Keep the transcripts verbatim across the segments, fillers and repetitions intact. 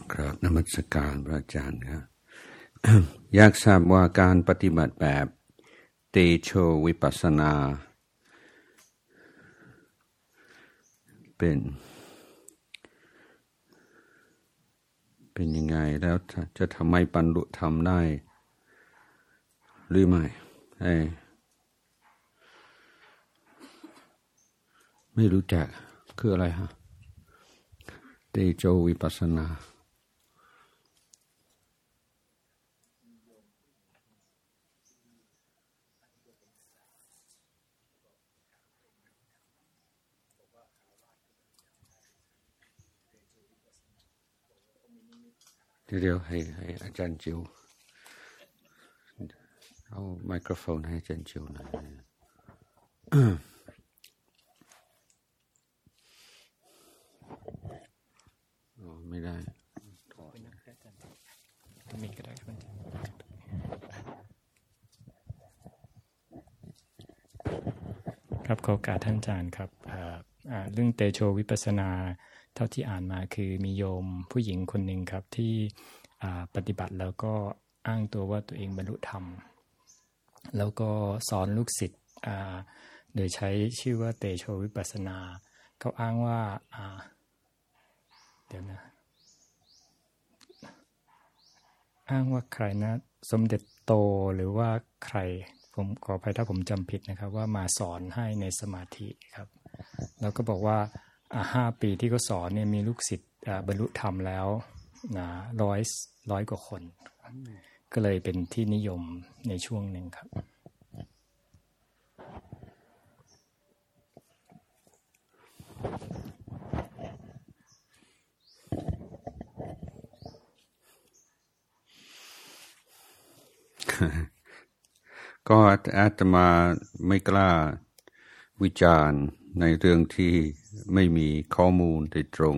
ครับนมัสการพระอาจารย์ครับ อยากทราบว่าการปฏิบัติแบบเตโชวิปัสสนาเป็นเป็นยังไงแล้วจะทำให้บรรลุธรรมได้หรือไม่ไม่รู้จักคืออะไรฮะเตโชวิปัสสนาเดี๋ยวให้ให้อาจารย์จิวเอาไมโครโฟนให้อาจารย์จิวหน่อยอ๋อไม่ได้มีก็ได้ครับขอโอกาสท่านอาจารย์ครับเรื่องเตโชวิปัสสนาเท่าที่อ่านมาคือมีโยมผู้หญิงคนหนึ่งครับที่ปฏิบัติแล้วก็อ้างตัวว่าตัวเองบรรลุธรรมแล้วก็สอนลูกศิษย์โดยใช้ชื่อว่าเตโชวิปัสสนาเขาอ้างว่าเดี๋ยวนะอ้างว่าใครนะสมเด็จโตหรือว่าใครผมขออภัยถ้าผมจำผิดนะครับว่ามาสอนให้ในสมาธิครับแล้วก็บอกว่าห้าปีที่เขาสอนเนี่ยมีลูกศิษย์บรรลุธรรมแล้วนะร้อยร้อยกว่าคนก็เลยเป็นที่นิยมในช่วงหนึ่งครับก็อาตมาไม่กล้าวิจารณ์ในเรื่องที่ไม่มีข้อมูลโดยตรง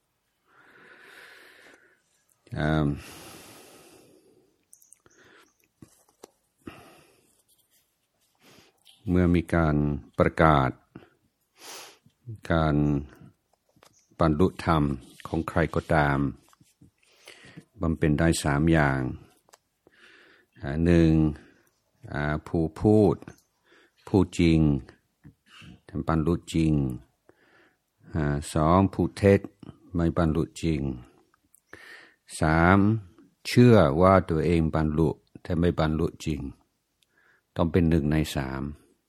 เมื่อมีการประกาศการบรรลุธรรมของใครก็ตามบำเพ็ญได้สามอย่างหนึ่งผู้พูดผู้จริงทำบรรลุจริงสองผู้เท็จไม่บรรลุจริงสามเชื่อว่าตัวเองบรรลุแต่ไม่บรรลุจริงต้องเป็นหนึ่งในสาม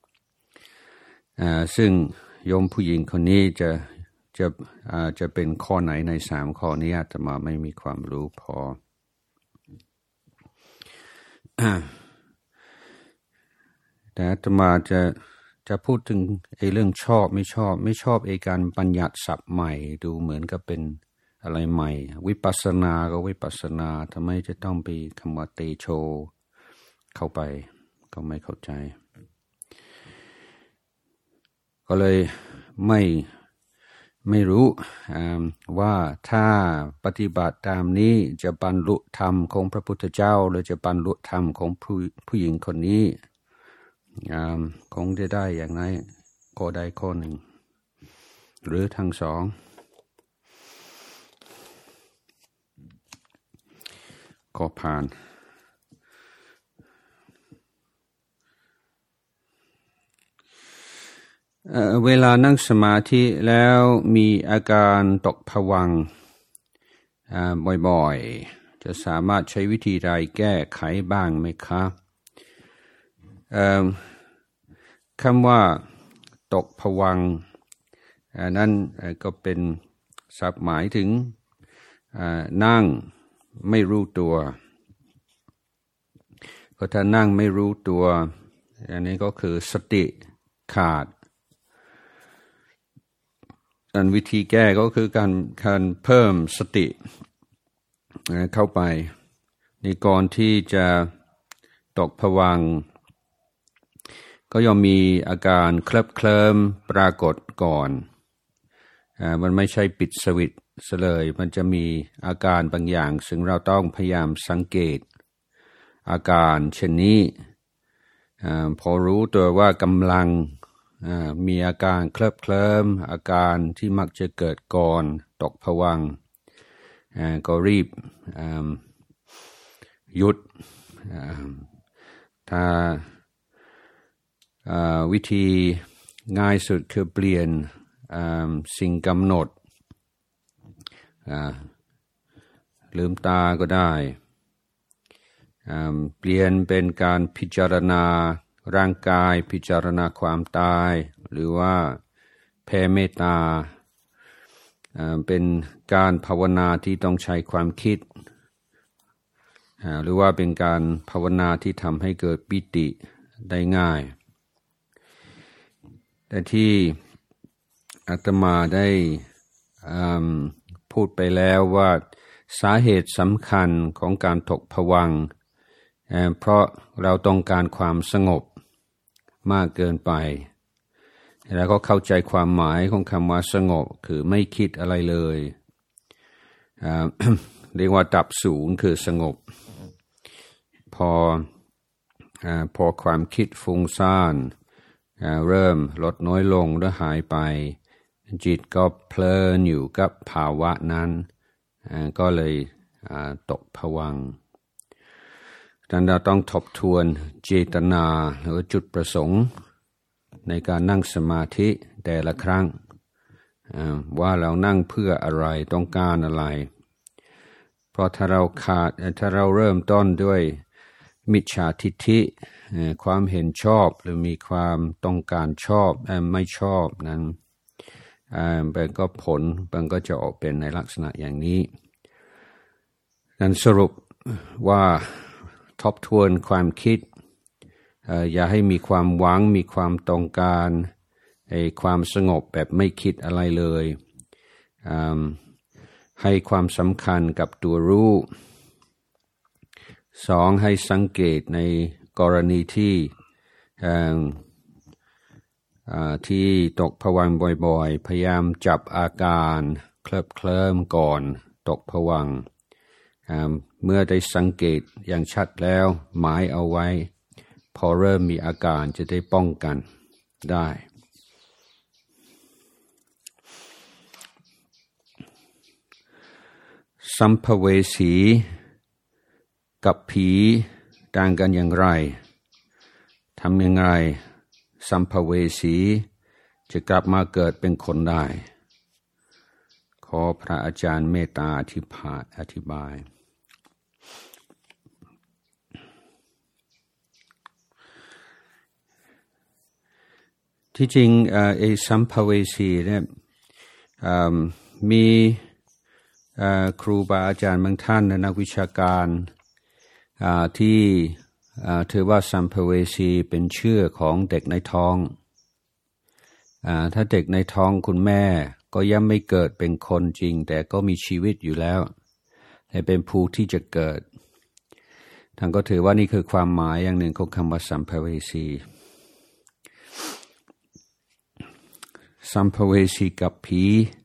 ซึ่งโยมผู้หญิงคนนี้จะจะจะเป็นข้อไหนในสามข้อนี้อาตมาไม่มีความรู้พอแต่อาตมาจะจะพูดถึงไอ้เรื่องชอบไม่ชอบไม่ชอบไอ้การบัญญัติศัพท์ใหม่ดูเหมือนกับเป็นอะไรใหม่วิปัสสนาก็วิปัสสนาทำไมจะต้องไปคำว่าเตโชเข้าไปก็ไม่เข้าใจก็เลยไม่ไม่รู้ว่าถ้าปฏิบัติตามนี้จะบรรลุธรรมของพระพุทธเจ้าหรือจะบรรลุธรรมของผู้ผู้หญิงคนนี้คงจะได้อย่างไรข้อใดข้อหนึ่งหรือทั้งสองก็ผ่านเอ่อเวลานั่งสมาธิแล้วมีอาการตกผวังค์อ่าบ่อยๆจะสามารถใช้วิธีใดแก้ไขบ้างไหมครับเอ่อคำว่าตกผวังค์นั้นก็เป็นศัพท์หมายถึงนั่งไม่รู้ตัวก็ถ้านั่งไม่รู้ตัวอันนี้ก็คือสติขาดอันวิธีแก้ก็คือการการเพิ่มสติเข้าไปในก่อนที่จะตกผวังค์ก็ย่อมมีอาการเคลิบเคลิ้มปรากฏก่อนอ่ามันไม่ใช่ปิดสวิตช์ซะเลยมันจะมีอาการบางอย่างซึ่งเราต้องพยายามสังเกตอาการเช่นนี้อ่าพอรู้ตัวว่ากำลังมีอาการเคลิบเคลิ้มอาการที่มักจะเกิดก่อนตกผวังค์ก็รีบหยุดถ้าวิธีง่ายสุดคือเปลี่ยนสิ่งกำหนดลืมตาก็ได้เปลี่ยนเป็นการพิจารณาร่างกายพิจารณาความตายหรือว่าแผ่เมตตาเป็นการภาวนาที่ต้องใช้ความคิดหรือว่าเป็นการภาวนาที่ทำให้เกิดปิติได้ง่ายแต่ที่อาตมาได้พูดไปแล้วว่าสาเหตุสำคัญของการถกภวังค์เพราะเราต้องการความสงบมากเกินไปแล้วก็เข้าใจความหมายของคำว่าสงบคือไม่คิดอะไรเลย เรียกว่าดับศูนย์คือสงบพอพอความคิดฟุ้งซ่านเริ่มลดน้อยลงหรือหายไปจิตก็เพลินอยู่กับภาวะนั้นก็เลยตกภวังค์ดังนั้นเราต้องทบทวนเจตนาหรือจุดประสงค์ในการนั่งสมาธิแต่ละครั้งว่าเรานั่งเพื่ออะไรต้องการอะไรเพราะถ้าเราขาดถ้าเราเริ่มต้นด้วยมิจฉาทิฏฐิความเห็นชอบหรือมีความต้องการชอบไม่ชอบนั้นมันก็ผลมันก็จะออกเป็นในลักษณะอย่างนี้นั้นสรุปว่าทบทวนความคิดอย่าให้มีความหวังมีความต้องการความสงบแบบไม่คิดอะไรเลยให้ความสำคัญกับตัวรู้สองให้สังเกตในกรณีที่ที่ตกภวังค์บ่อยๆพยายามจับอาการเคลิบเคลิ้มก่อนตกภวังค์เมื่อได้สังเกตอย่างชัดแล้วหมายเอาไว้พอเริ่มมีอาการจะได้ป้องกันได้สัมภเวสีกับผีต่างกันอย่างไรทำยังไงสัมภเวสีจะกลับมาเกิดเป็นคนได้ขอพระอาจารย์เมตตาอธิบายอธิบายที่จริงไอ้สัมภเวสีเนี่ยมีครูบาอาจารย์บางท่านและนักวิชาการที่ถือว่าสัมภเวสีเป็นเชื่อของเด็กในท้องถ้าเด็กในท้องคุณแม่ก็ยังไม่เกิดเป็นคนจริงแต่ก็มีชีวิตอยู่แล้วแต่เป็นผู้ที่จะเกิดท่านก็ถือว่านี่คือความหมายอย่างหนึ่งของคำว่าสัมภเวสีสัมภเวสีกับผี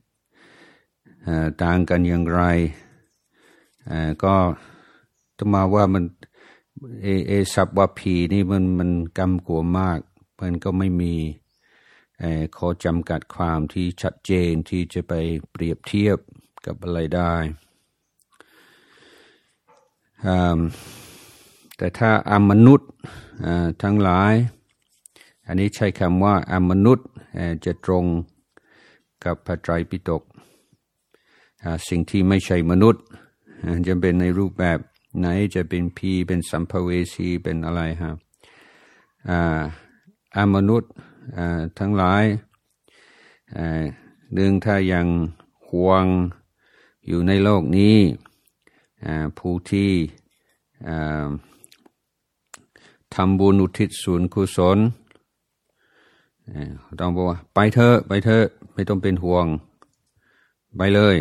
ต่างกันอย่างไรก็ต้องมาว่ามันเอเอสับว่าผีนี่มันมันกำกวมมากมันก็ไม่มีข้อจำกัดความที่ชัดเจนที่จะไปเปรียบเทียบกับอะไรได้แต่ถ้าอมนุษย์ทั้งหลายอันนี้ใช้คำว่าอมนุษย์จะตรงกับพระไตรปิฎกสิ่งที่ไม่ใช่มนุษย์จะเป็นในรูปแบบไหนจะเป็นผีเป็นสัมภเวสีเป็นอะไรฮะอมนุษย์ทั้งหลายหนึ่งถ้ายังห่วงอยู่ในโลกนี้ผู้ที่ทำบุญอุทิศส่วนกุศลต้องบอกว่าไปเถอะไปเถอะไม่ต้องเป็นห่วงไปเลย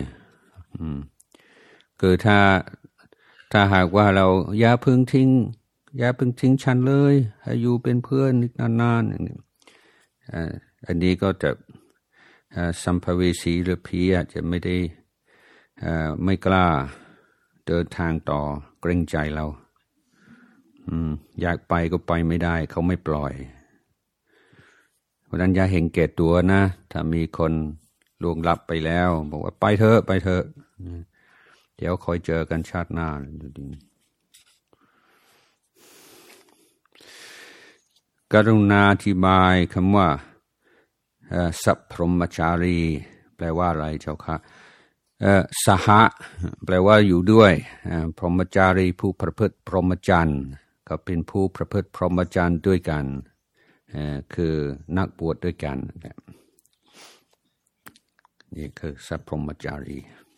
คือถ้าถ้าหากว่าเราอย่าเพิ่งทิ้งอย่าเพิ่งทิ้งฉันเลยให้อยู่เป็นเพื่อนอีกนานๆอย่างนี้อันนี้ก็จะสัมภเวสีหรือผีอาจจะไม่ได้ไม่กล้าเดินทางต่อเกรงใจเราอยากไปก็ไปไม่ได้เขาไม่ปล่อยเพราะนั้นอย่าเห็นแก่ตัวนะถ้ามีคนล่วงลับไปแล้วบอกว่าไปเถอะไปเถอะเดี๋ยวคอยเจอกันชาติหน้าดีกรุณาอธิบายคำว่าสัพพรหมจารีแปลว่าอะไรเจ้าค่ะสหะแปลว่าอยู่ด้วยพรหมจารีผู้ประพฤติพรหมจรรย์ก็เป็นผู้ประพฤติพรหมจรรย์ด้วยกันคือนักบวชด้วยกันนี่คือสัพพรหมจารี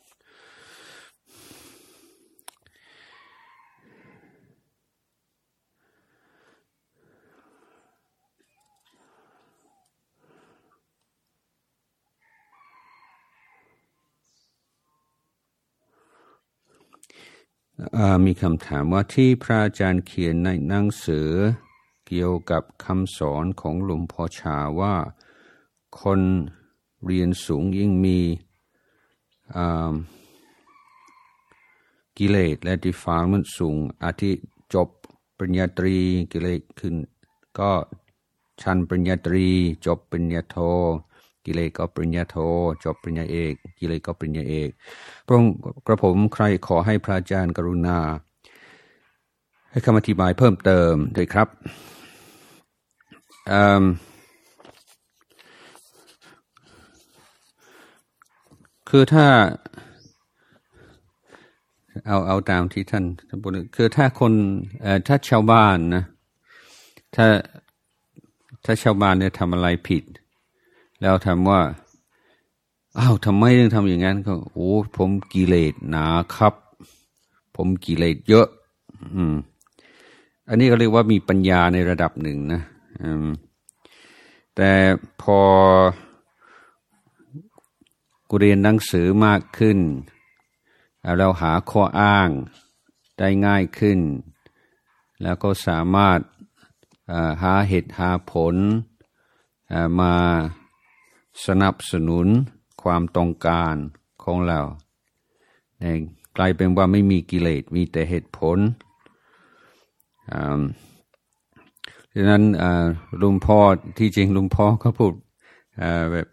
มีคำถามว่าที่พระอาจารย์เขียนในหนังสือเกี่ยวกับคำสอนของหลวงพ่อชาว่าคนเรียนสูงยิ่งมีกิเลสและ defilement สูงอาทิจบปริญญาตรีกิเลสขึ้นก็ชั้นปริญญาตรีจบปริญญาโทกิเลสก็ปริญญาโทจบปริญญาเอกกิเลสก็ปริญญาเอกพระองค์กระผมใครขอให้พระอาจารย์กรุณาให้คำอธิบายเพิ่มเติมด้วยครับคือถ้าเอาเอาตามที่ท่านพูดคือถ้าคนเอ่อถ้าชาวบ้านนะถ้าถ้าชาวบ้านเนี่ยทำอะไรผิดแล้วถามว่าอ้าวทำไมถึงทำอย่างนั้นก็โอ้ผมกิเลสหนาครับผมกิเลสเยอะอืมอันนี้ก็เรียกว่ามีปัญญาในระดับหนึ่งนะอืมแต่พอกูเรียนหนังสือมากขึ้นเราหาข้ออ้างได้ง่ายขึ้นแล้วก็สามารถหาเหตุหาผลมาสนับสนุนความต้องการของเรากลายเป็นว่าไม่มีกิเลสมีแต่เหตุผลดังนั้นลุงพ่อที่จริงลุงพ่อก็พูดแบบ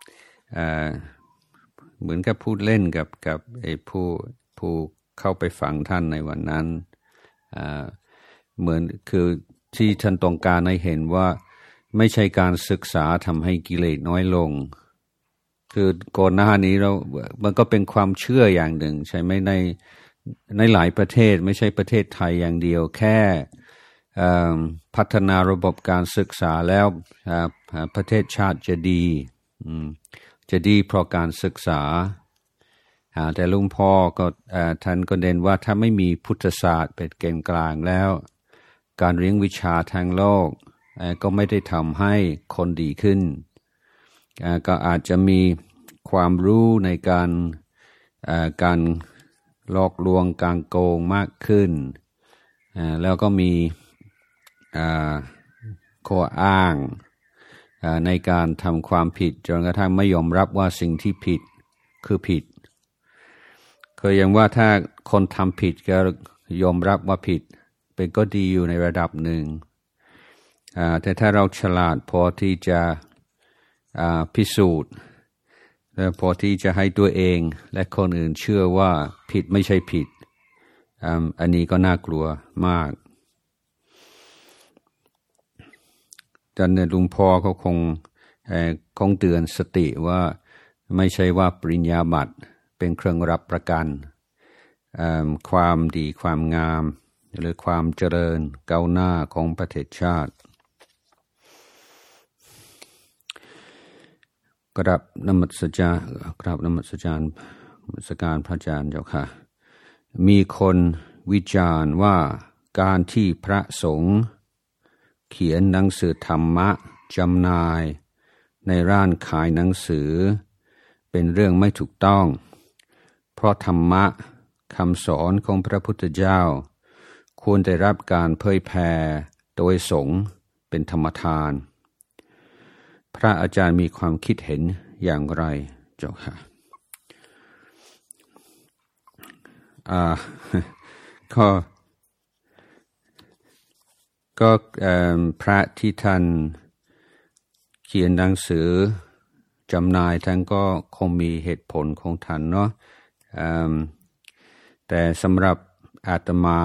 เหมือนกับพูดเล่นกับกับไอ้ผู้ผู้เข้าไปฟังท่านในวันนั้นเหมือนคือที่ท่านต้องการให้เห็นว่าไม่ใช่การศึกษาทำให้กิเลสน้อยลงคือก่อนหน้านี้เรามันก็เป็นความเชื่ออย่างหนึ่งใช่ไหมในในหลายประเทศไม่ใช่ประเทศไทยอย่างเดียวแค่พัฒนาระบบการศึกษาแล้วประเทศชาติจะดีจะดีเพราะการศึกษาแต่หลวงพ่อก็ท่านก็เน้นว่าถ้าไม่มีพุทธศาสตร์เป็นเกณฑ์กลางแล้วการเรียนวิชาทางโลกก็ไม่ได้ทำให้คนดีขึ้นก็อาจจะมีความรู้ในการการหลอกลวงการโกงมากขึ้นแล้วก็มีข้ออ้างในการทำความผิดจนกระทั่งไม่ยอมรับว่าสิ่งที่ผิดคือผิดคืออย่างว่าถ้าคนทำผิดก็ยอมรับว่าผิดเป็นก็ดีอยู่ในระดับหนึ่งแต่ถ้าเราฉลาดพอที่จะพิสูจน์และพอที่จะให้ตัวเองและคนอื่นเชื่อว่าผิดไม่ใช่ผิดอันนี้ก็น่ากลัวมากดังนั้นลุงพ่อเขาคงคงเตือนสติว่าไม่ใช่ว่าปริญญาบัตรเป็นเครื่องรับประกันความดีความงามหรือความเจริญก้าวหน้าของประเทศชาติกราบนมัสการกราบนมัสการนมัสการพระอาจารย์เจ้าค่ะมีคนวิจารณ์ว่าการที่พระสงฆ์เขียนหนังสือธรรมะจำหน่ายในร้านขายหนังสือเป็นเรื่องไม่ถูกต้องเพราะธรรมะคำสอนของพระพุทธเจ้าควรได้รับการเผยแผ่โดยสงฆ์เป็นธรรมทานพระอาจารย์มีความคิดเห็นอย่างไรเจ้าค่ะอ่าก็ก็พระที่ท่านเขียนหนังสือจำหน่ายท่านก็คงมีเหตุผลของท่านเนาะแต่สำหรับอาตมา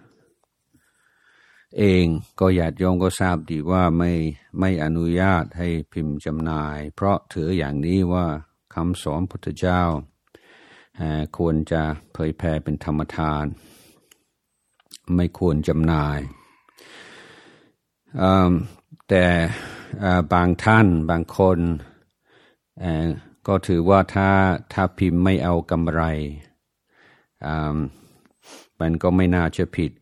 เองก็ญาติโยมก็ทราบดีว่าไม่ไม่อนุญาตให้พิมพ์จำหน่ายเพราะถืออย่างนี้ว่าคำสอนพุทธเจ้าควรจะเผยแผ่เป็นธรรมทานไม่ควรจำหน่ายแต่บางท่านบางคนก็ถือว่าถ้าถ้าพิมพ์ไม่เอากำไรมันก็ไม่น่าจะผิด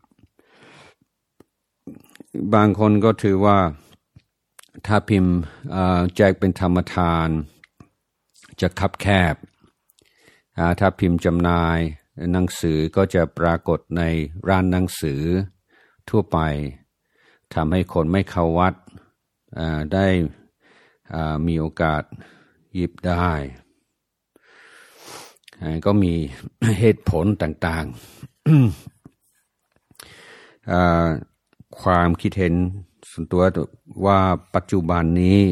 บางคนก็ถือว่าถ้าพิมพ์แจกเป็นธรรมทานจะคับแคบถ้าพิมพ์จำหน่ายหนังสือก็จะปรากฏในร้านหนังสือทั่วไปทำให้คนไม่เข้าวัดได้มีโอกาสหยิบได้ก็มีเหตุผลต่างๆความคิดเห็นส่วนตัวว่าปัจจุบันนี้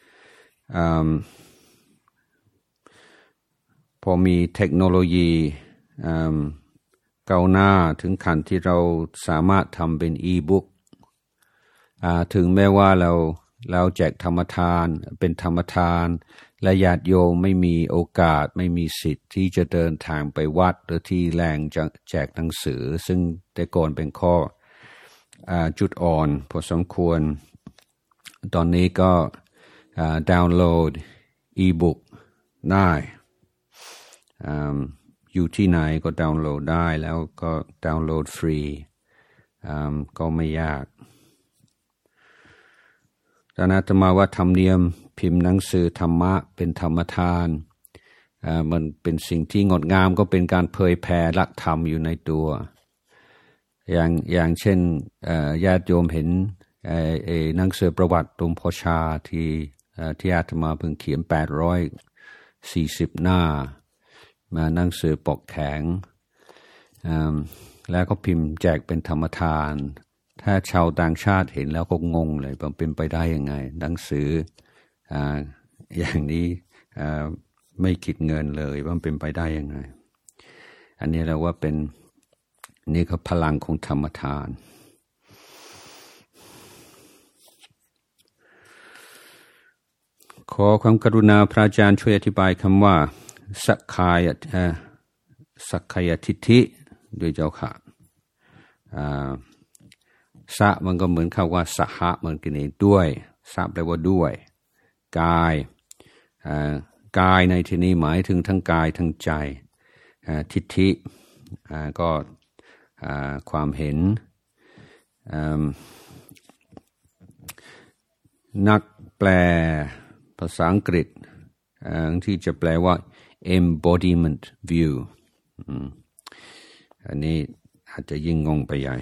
พอมีเทคโนโลยีก้าวหน้าถึงขั้นที่เราสามารถทำเป็นอีบุ๊กถึงแม้ว่าเราเราแจกธรรมทานเป็นธรรมทานและญาติโยมไม่มีโอกาสไม่มีสิทธิ์ที่จะเดินทางไปวัดหรือที่แหล่งจะแจกหนังสือซึ่งแต่ก่อนเป็นข้อจุดอ่อนพอสมควรตอนนี้ก็ดาวน์โหลดอีบุ๊กได้อยู่ที่ไหนก็ดาวน์โหลดได้แล้วก็ดาวน์โหลดฟรีก็ไม่ยากแต่อาตมาว่าธรรมเนียมพิมพ์หนังสือธรรมะเป็นธรรมทานมันเป็นสิ่งที่งดงามก็เป็นการเผยแผ่หลักธรรมอยู่ในตัวอย่างอย่างเช่นญาติโยมเห็นหนังสือประวัติหลวงพ่อชาที่ที่อาตมาเพิ่งเขียนแปดร้อยสี่สิบหน้ามาหนังสือปกแข็งแล้วก็พิมพ์แจกเป็นธรรมทานถ้าชาวต่างชาติเห็นแล้วก็งงเลยว่าเป็นไปได้ยังไงหนังสืออ่าอย่างนี้อ่าไม่คิดเงินเลยว่าเป็นไปได้ยังไงอันนี้เราว่าเป็นนี่ก็พลังของธรรมทานขอความกรุณาพระอาจารย์ช่วยอธิบายคำว่าสักขายสักขายทิฏฐิด้วยเจ้าค่ะสะมันก็เหมือนคำว่าสหะเหมือนกันเองด้วยสะแปลว่าด้วยกายกายในที่นี้หมายถึงทั้งกายทั้งใจทิฏฐิก็ความเห็นนักแปลภาษาอังกฤษที่จะแปลว่า embodiment view อันนี้อาจจะยิ่งงงไปใหญ่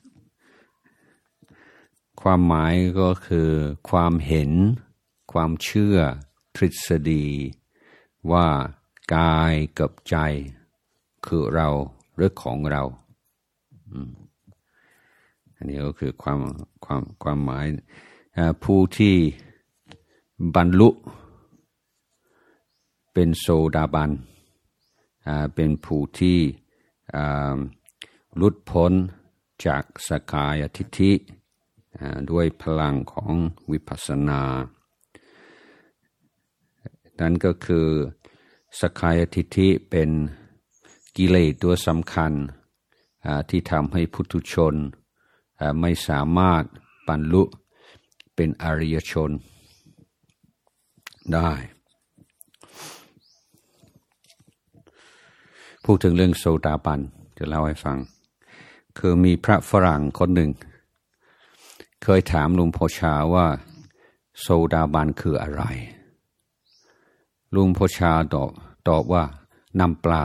ความหมายก็คือความเห็นความเชื่อทฤษฎีว่ากายกับใจคือเราหรือของเราอันนี้ก็คือความความความหมายผู้ที่บรรลุเป็นโสดาบันเป็นผู้ที่หลุดพ้นจากสักกายทิฏฐิด้วยพลังของวิปัสสนานั่นก็คือสักกายทิฏฐิเป็นกิเลสตัวสำคัญที่ทำให้ปุถุชนไม่สามารถบรรลุเป็นอริยชนได้พูดถึงเรื่องโสดาบันจะเล่าให้ฟังคือมีพระฝรั่งคนหนึ่งเคยถามหลวงพ่อชาว่าโสดาบันคืออะไรหลวงพ่อชาตอบตอบว่าน้ำปลา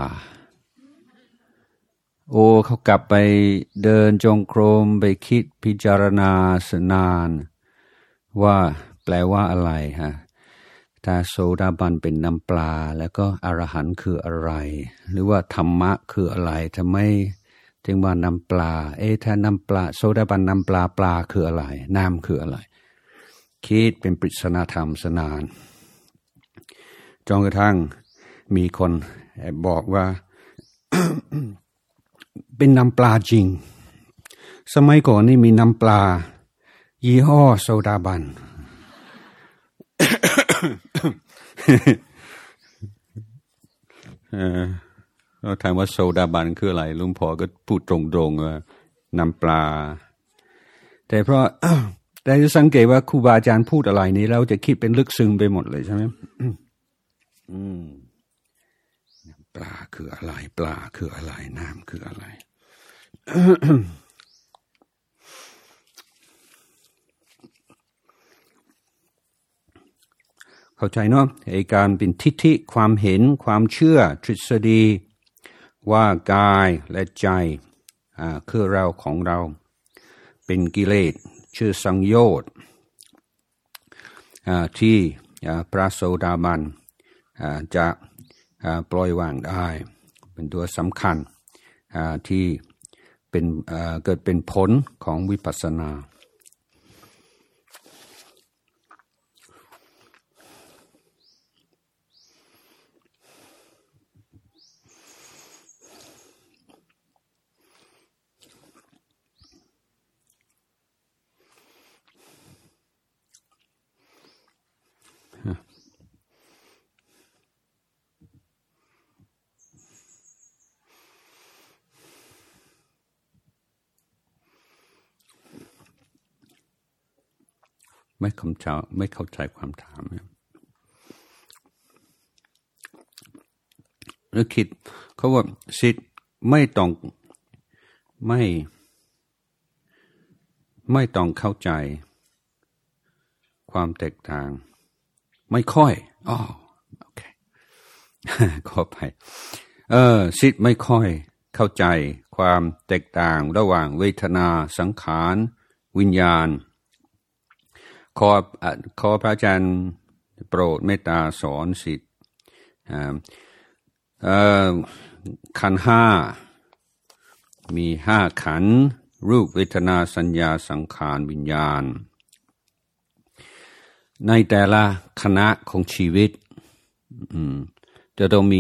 โอ้เขากลับไปเดินจงกรมไปคิดพิจารณาสนานว่าแปลว่าอะไรฮะถ้าโสดาบันเป็นน้ำปลาแล้วก็อรหันต์คืออะไรหรือว่าธรรมะคืออะไรทำไมถึงว่าน้ำปลาเอ๊ะถ้าน้ำปลาโสดาบันน้ำปลาปลาคืออะไรน้ำคืออะไรคิดเป็นปริศนาธรรมสนานจนกระทั่งมีคนบอกว่าเป็นน้ำปลาจริงสมัยก่อนนี่มีน้ำปลายี่ห้อโซดาบัน เออเราถามว่าโซดาบันคืออะไรลุงพ่อก็พูดตรงๆว่าน้ำปลาแต่เพราะแต่จะสังเกตว่าครูบาอาจารย์พูดอะไรนี้เราจะคิดเป็นลึกซึ้งไปหมดเลยใช่ไหมอืมปลาคืออะไรปลาคืออะไรน้ำคืออะไร เข้าใจเนาะไอ้การเป็นทิฏฐิความเห็นความเชื่อทฤษฎีว่ากายและใจอ่าคือเราของเราเป็นกิเลสชื่อสังโยชน์อ่าที่อ่าพระโสดาบันอ่าจะอ่าปล่อยวางได้เป็นตัวสำคัญอ่าที่เป็นอ่าเกิดเป็นผลของวิปัสสนาไม่เข้าใจไม่เข้าใจความถามหรือคิดเขาว่าสิทธิ์ไม่ต้องไม่ไม่ต้องเข้าใจความแตกต่างไม่ค่อยอ๋อโอเค ขอไปเออสิทธิ์ไม่ค่อยเข้าใจความแตกต่างระหว่างเวทนาสังขารวิญญาณขอขอพระอาจารย์โปรดเมตตาสอนสิทธิ์ขันธ์ห้ามีห้าขันธ์รูปเวทนาสัญญาสังขารวิญญาณในแต่ละคณะของชีวิตจะต้องมี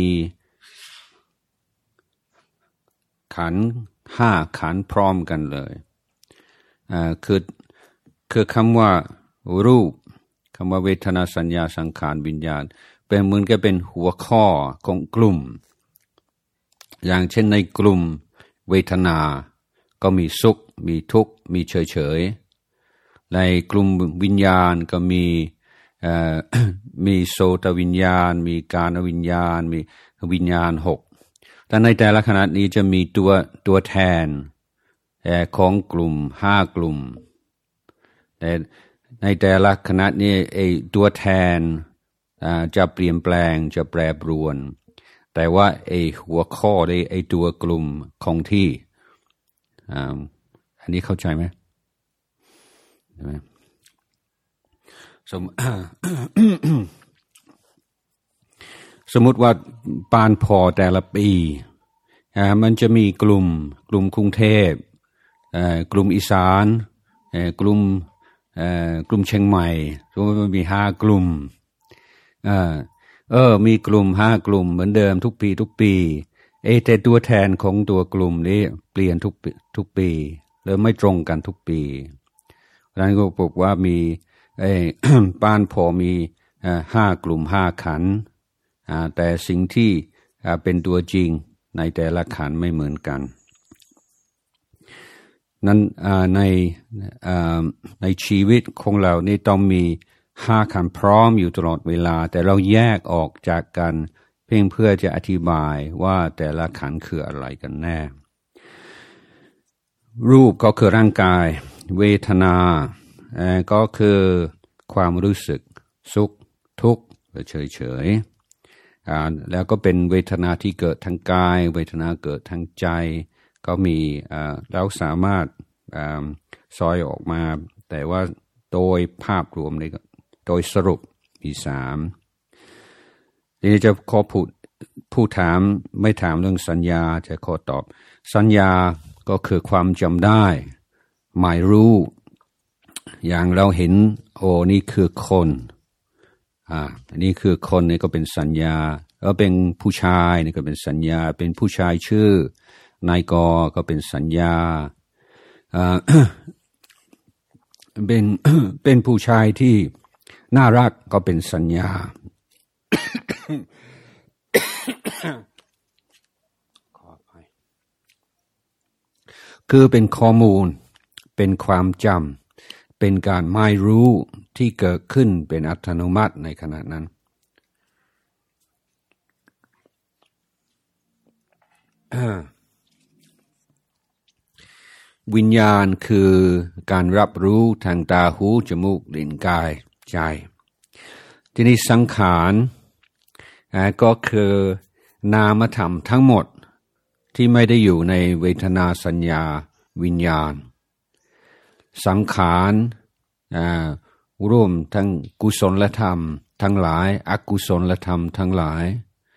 ขันธ์ห้าขันธ์พร้อมกันเลยคือคือคำว่ารูปคำว่าเวทนาสัญญาสังขารวิญญาณเป็นเหมือนกับเป็นหัวข้อของกลุ่มอย่างเช่นในกลุ่มเวทนาก็มีสุขมีทุกข์มีเฉยเฉยในกลุ่มวิญญาณก็มีมีโสตวิญญาณมีกานวิญญาณมีวิญญาณหกแต่ในแต่ละขณะนี้จะมีตัวตัวแทนของกลุ่มห้ากลุ่มแต่ในแต่ละขณะนี้ไอ้ตัวแทนจะเปลี่ยนแปลงจะแปรปรวนแต่ว่าไอ้หัวข้อได้ไอ้ตัวกลุ่มของที่อันนี้เข้าใจไหมใช่ไหมสม สมมติว่าปานพอแต่ละปีมันจะมีกลุ่มกลุ่มกรุงเทพกลุ่มอีสานกลุ่มกลุ่มเชียงใหม่สมมติมันมีห้ากลุ่มเออเออมีกลุ่มห้ากลุ่มเหมือนเดิมทุกปีทุกปีเอแต่ตัวแทนของตัวกลุ่มนี้เปลี่ยนทุกทุกปีเลยไม่ตรงกันทุกปีดังนั้นก็บอกว่ามีไอ้ ป้านพอมีห้ากลุ่มห้าขันธ์แต่สิ่งที่เป็นตัวจริงในแต่ละขันธ์ไม่เหมือนกันนั้นในในชีวิตของเรานี่ต้องมีห้าขันธ์พร้อมอยู่ตลอดเวลาแต่เราแยกออกจากกันเพียงเพื่อจะอธิบายว่าแต่ละขันธ์คืออะไรกันแน่รูปก็คือร่างกายเวทนาก็คือความรู้สึกสุขทุกข์เฉยเฉยแล้วก็เป็นเวทนาที่เกิดทางกายเวทนาเกิดทางใจก็มีเราสามารถซอยออกมาแต่ว่าโดยภาพรวมเลยโดยสรุปมีสามทีนี้จะขอพูดผู้ถามไม่ถามเรื่องสัญญาจะขอตอบสัญญาก็คือความจำได้หมายรู้อย่างเราเห็นโอ้นี่คือคนอ่าอันนี้คือคนนี่ก็เป็นสัญญาแล้วเป็นผู้ชายนี่ก็เป็นสัญญาเป็นผู้ชายชื่อนายกก็เป็นสัญญาเป็นเป็นผู้ชายที่น่ารักก็เป็นสัญญา ขออภัยคือเป็นข้อมูลเป็นความจำเป็นการไม่รู้ที่เกิดขึ้นเป็นอัตโนมัติในขณะนั้นวิญญาณคือการรับรู้ทางตาหูจมูกลิ้นกายใจทีนี้สังขารก็คือนามธรรมทั้งหมดที่ไม่ได้อยู่ในเวทนาสัญญาวิญญาณสังขารร่วมทั้งกุศลธรรมทั้งหลายอกุศลธรรมทั้งหลาย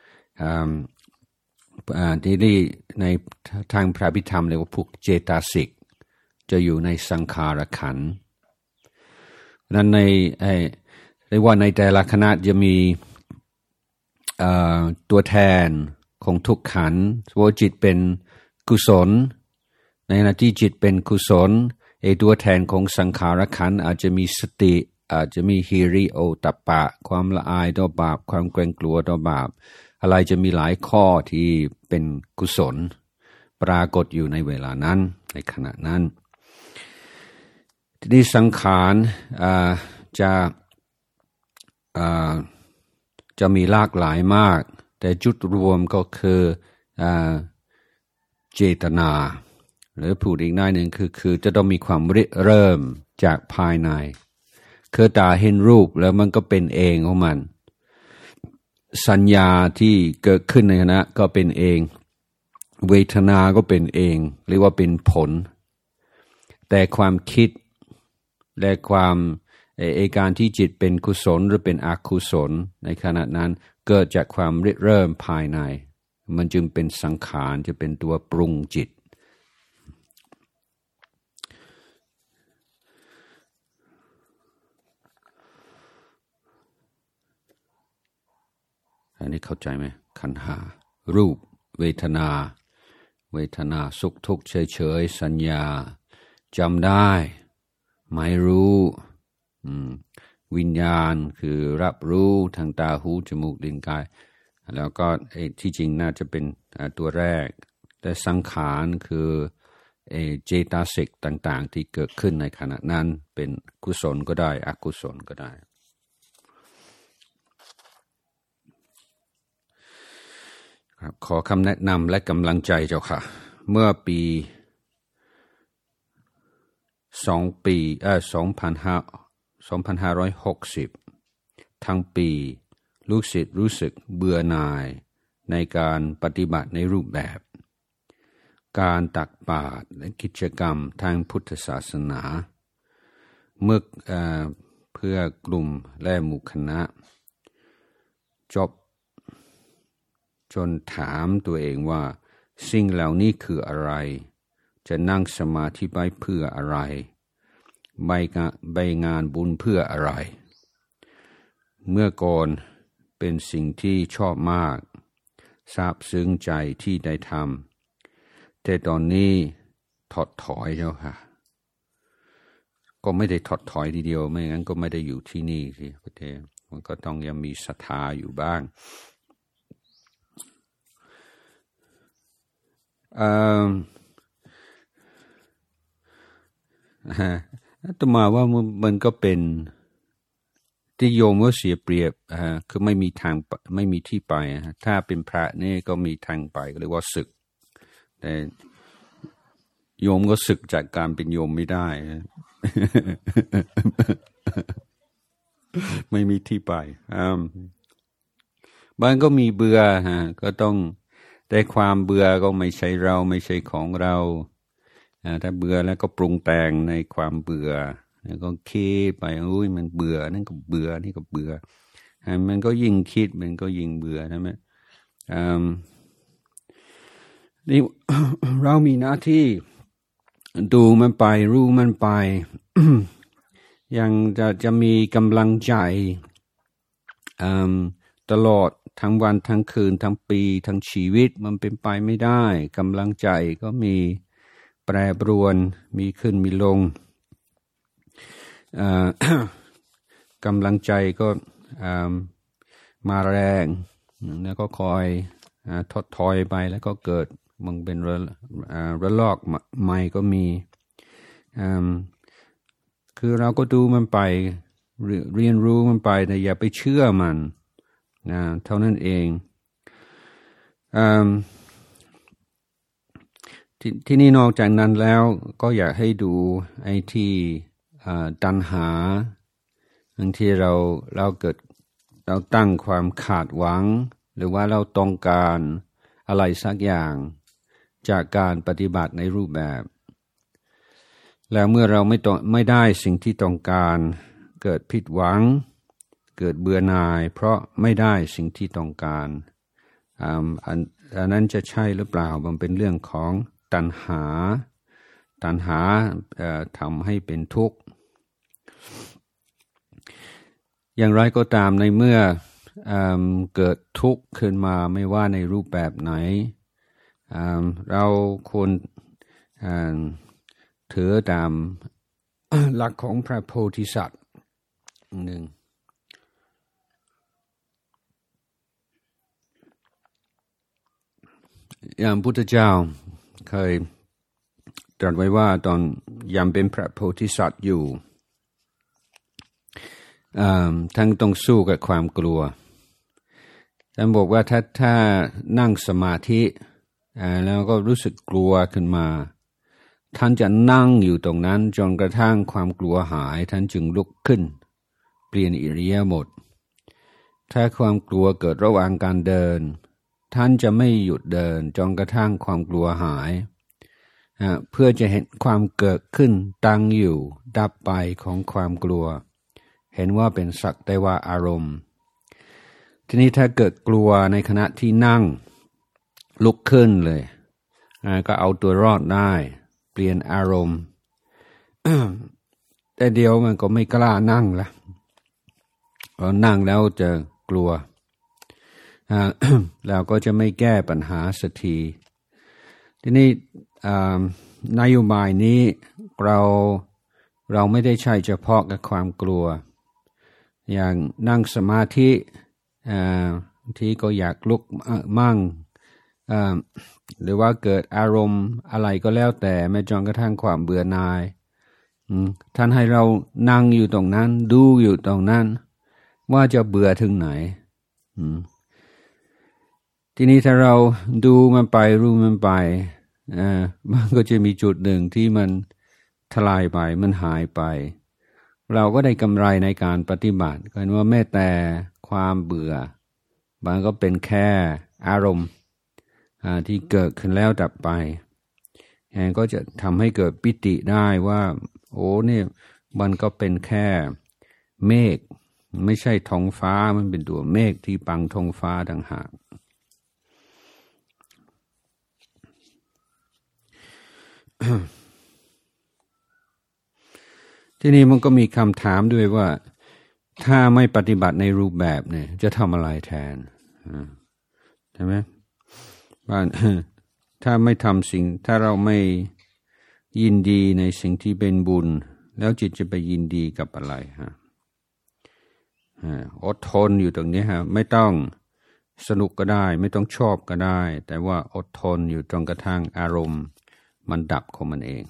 ที่นี่ในทางพระพิธรรมเรียกว่าพวกเจตสิกจะอยู่ในสังขารขันธ์นั้นในเรียกว่าในแต่ละขณะจะมีตัวแทนของทุกขันธ์ว่าจิตเป็นกุศลในขณะที่จิตเป็นกุศลไอ้ตัวแทนของสังขารขันธ์อาจจะมีสติอาจจะมีฮิริโอตัปปะความละอายต่อบาปความเกรงกลัวต่อบาปอะไรจะมีหลายข้อที่เป็นกุศลปรากฏอยู่ในเวลานั้นในขณะนั้นทีนี้สังขารจะจะมีหลากหลายมากแต่จุดรวมก็คือเจตนาหรือพูดอีกหน่อยหนึ่งคือคือจะต้องมีความริเริ่มจากภายในคือตาเห็นรูปแล้วมันก็เป็นเองของมันสัญญาที่เกิดขึ้นในขณะก็เป็นเองเวทนาก็เป็นเองเรียกว่าเป็นผลแต่ความคิดและความเอการที่จิตเป็นกุศลหรือเป็นอกุศลในขณะนั้นเกิดจากความริเริ่มภายในมันจึงเป็นสังขารจะเป็นตัวปรุงจิตอันนี้เข้าใจไหมขันธ์ห้ารูปเวทนาเวทนาสุขทุกข์เฉยๆสัญญาจำได้ไม่รู้วิญญาณคือรับรู้ทางตาหูจมูกลิ้นกายแล้วก็ที่จริงน่าจะเป็นตัวแรกแต่สังขารคือเจตสิกต่างๆที่เกิดขึ้นในขณะนั้นเป็นกุศลก็ได้อกุศลก็ได้ครับขอคำแนะนำและกำลังใจเจ้าค่ะเมื่อปีสองปีเอ่อสองพันห้าสองพันห้าร้อยหกสิบทั้งปีลูกศิษย์รู้สึกเบื่อหน่ายในการปฏิบัติในรูปแบบการตักบาตรและกิจกรรมทางพุทธศาสนาเมื่อเอ่อเพื่อกลุ่มและหมู่คณะจบจนถามตัวเองว่าสิ่งเหล่านี้คืออะไรจะนั่งสมาธิไปเพื่ออะไรใบงานใบงานบุญเพื่ออะไรเมื่อก่อนเป็นสิ่งที่ชอบมากซาบซึ้งใจที่ได้ทำแต่ตอนนี้ถอดถอยแล้วค่ะก็ไม่ได้ถอดถอยทีเดียวไม่งั้นก็ไม่ได้อยู่ที่นี่สิประเทศมันก็ต้องยังมีศรัทธาอยู่บ้างอาตมาว่ามันก็เป็นที่โยมว่าเสียเปรียบคือไม่มีทางไม่มีที่ไปถ้าเป็นพระนี่ก็มีทางไปก็เรียกว่าศึกแต่โยมก็ศึกจากการเป็นโยมไม่ได้ ไม่มีที่ไปบางก็มีเบื่อฮะก็ต้องแต่ความเบื่อก็ไม่ใช่เราไม่ใช่ของเราถ้าเบื่อแล้วก็ปรุงแต่งในความเบื่อแล้วก็คิดไปอุ้ยมันเบื่อนั่นก็เบื่อนี่ก็เบื่อมันก็ยิ่งคิดมันก็ยิ่งเบื่อใช่ไหมนี่ เรามีหน้าที่ดูมันไปรู้มันไป ยังจะจะมีกำลังใจตลอดทั้งวันทั้งคืนทั้งปีทั้งชีวิตมันเป็นไปไม่ได้กำลังใจก็มีแปรปรวนมีขึ้นมีลง กำลังใจก็มาแรงแล้วก็คอยทดถอยไปแล้วก็เกิดมันเป็นระระลอกใหม่ก็มีคือเราก็ดูมันไปเรียนรู้มันไปแต่อย่าไปเชื่อมันนะเท่านั้นเองท, ที่นี่นอกจากนั้นแล้วก็อยากให้ดูไอ้ที่ตัณหาบางทีเราเราเกิดเราตั้งความขาดหวังหรือว่าเราต้องการอะไรสักอย่างจากการปฏิบัติในรูปแบบแล้วเมื่อเราไม่ต้องไม่ได้สิ่งที่ต้องการเกิดผิดหวังเกิดเบื่อหน่ายเพราะไม่ได้สิ่งที่ต้องการอันอันนั้นจะใช่หรือเปล่ามันเป็นเรื่องของตัณหาตัณหาทำให้เป็นทุกข์อย่างไรก็ตามในเมื่อเกิดทุกข์ขึ้นมาไม่ว่าในรูปแบบไหนเราควรถือตามหลักของพระโพธิสัตว์หนึ่งอย่างพุทธเจ้าเคยตรัสไว้ว่าตอนยังเป็นพระโพธิสัตว์อยู่ทั้งต้องสู้กับความกลัวท่านบอกว่าถ้าถ้านั่งสมาธิแล้วก็รู้สึกกลัวขึ้นมาท่านจะนั่งอยู่ตรงนั้นจนกระทั่งความกลัวหายท่านจึงลุกขึ้นเปลี่ยนอิริยาบถถ้าความกลัวเกิดระหว่างการเดินท่านจะไม่หยุดเดินจนกระทั่งความกลัวหายเพื่อจะเห็นความเกิดขึ้นตั้งอยู่ดับไปของความกลัวเห็นว่าเป็นสักแต่ว่าอารมณ์ทีนี้ถ้าเกิดกลัวในขณะที่นั่งลุกขึ้นเลยก็เอาตัวรอดได้เปลี่ยนอารมณ์ แต่เดียวมันก็ไม่กล้านั่งละพอนั่งแล้วจะกลัว แล้วก็จะไม่แก้ปัญหาสักทีทีนี้นโยบายนี้เราเราไม่ได้ใช้เฉพาะกับความกลัวอย่างนั่งสมาธิบางทีก็อยากลุกมั่งหรือว่าเกิดอารมณ์อะไรก็แล้วแต่แม้จนกระทั่งความเบื่อหน่ายท่านให้เรานั่งอยู่ตรงนั้นดูอยู่ตรงนั้นว่าจะเบื่อถึงไหนทีนี้ถ้าเราดูมันไปรู้มันไปมันก็จะมีจุดหนึ่งที่มันทลายไปมันหายไปเราก็ได้กำไรในการปฏิบัติกันว่าแม้แต่ความเบื่อมันก็เป็นแค่อารมณ์ที่เกิดขึ้นแล้วดับไปแห่งก็จะทำให้เกิดปิติได้ว่าโอ้เนี่ยมันก็เป็นแค่เมฆไม่ใช่ท้องฟ้ามันเป็นตัวเมฆที่บังท้องฟ้าต่างหากทีนี้มันก็มีคำถามด้วยว่าถ้าไม่ปฏิบัติในรูปแบบเนี่ยจะทำอะไรแทนใช่ไหมว่าถ้าไม่ทำสิ่งถ้าเราไม่ยินดีในสิ่งที่เป็นบุญแล้วจิตจะไปยินดีกับอะไรฮะอดทนอยู่ตรงนี้ฮะไม่ต้องสนุกก็ได้ไม่ต้องชอบก็ได้แต่ว่าอดทนอยู่จนกระทั่งอารมณ์มันดับของมันเอง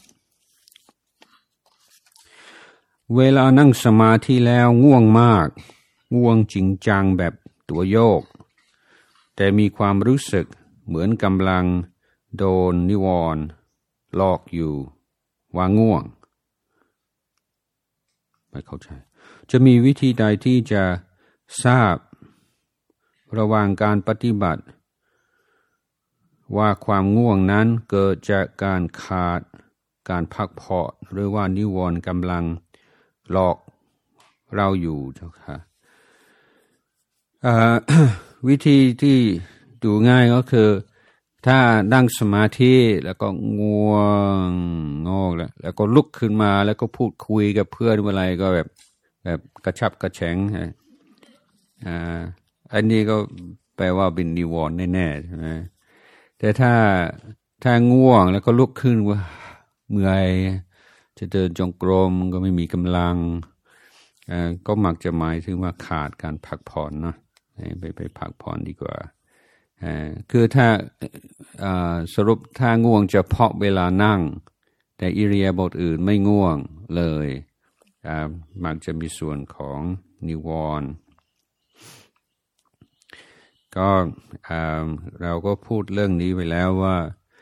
เวลานั่งสมาธิแล้วง่วงมากง่วงจริงจังแบบตัวโยกแต่มีความรู้สึกเหมือนกำลังโดนนิวรณ์หลอกอยู่ว่าง่วงไม่เข้าใจจะมีวิธีใดที่จะทราบระหว่างการปฏิบัติว่าความง่วงนั้นเกิดจากการขาดการพักผ่อนหรือว่านิวรณ์กำลังหลอกเราอยู่เจ้าค่ะ วิธีที่ดูง่ายก็คือถ้านั่งสมาธิแล้วก็ง่วงงอกแล้วแล้วก็ลุกขึ้นมาแล้วก็พูดคุยกับเพื่อนอะไรก็แบบแบบกระชับกระแฉงอ่าอันนี้ก็แปลว่าเป็นนิวรณ์แน่ๆใช่ไหมแต่ถ้าถ้าง่วงแล้วก็ลุกขึ้นว่าเมื่อยจะเดินจงกรมก็ไม่มีกำลังก็มักจะหมายถึงว่าขาดการพักผ่อนนะไปไปพักผ่อนดีกว่าคือถ้าสรุปถ้าง่วงจะเพาะเวลานั่งแต่อิริยาบถอื่นไม่ง่วงเลยมักจะมีส่วนของนิวรณ์ก็เราก็พูดเรื่องนี้ไปแล้วว่า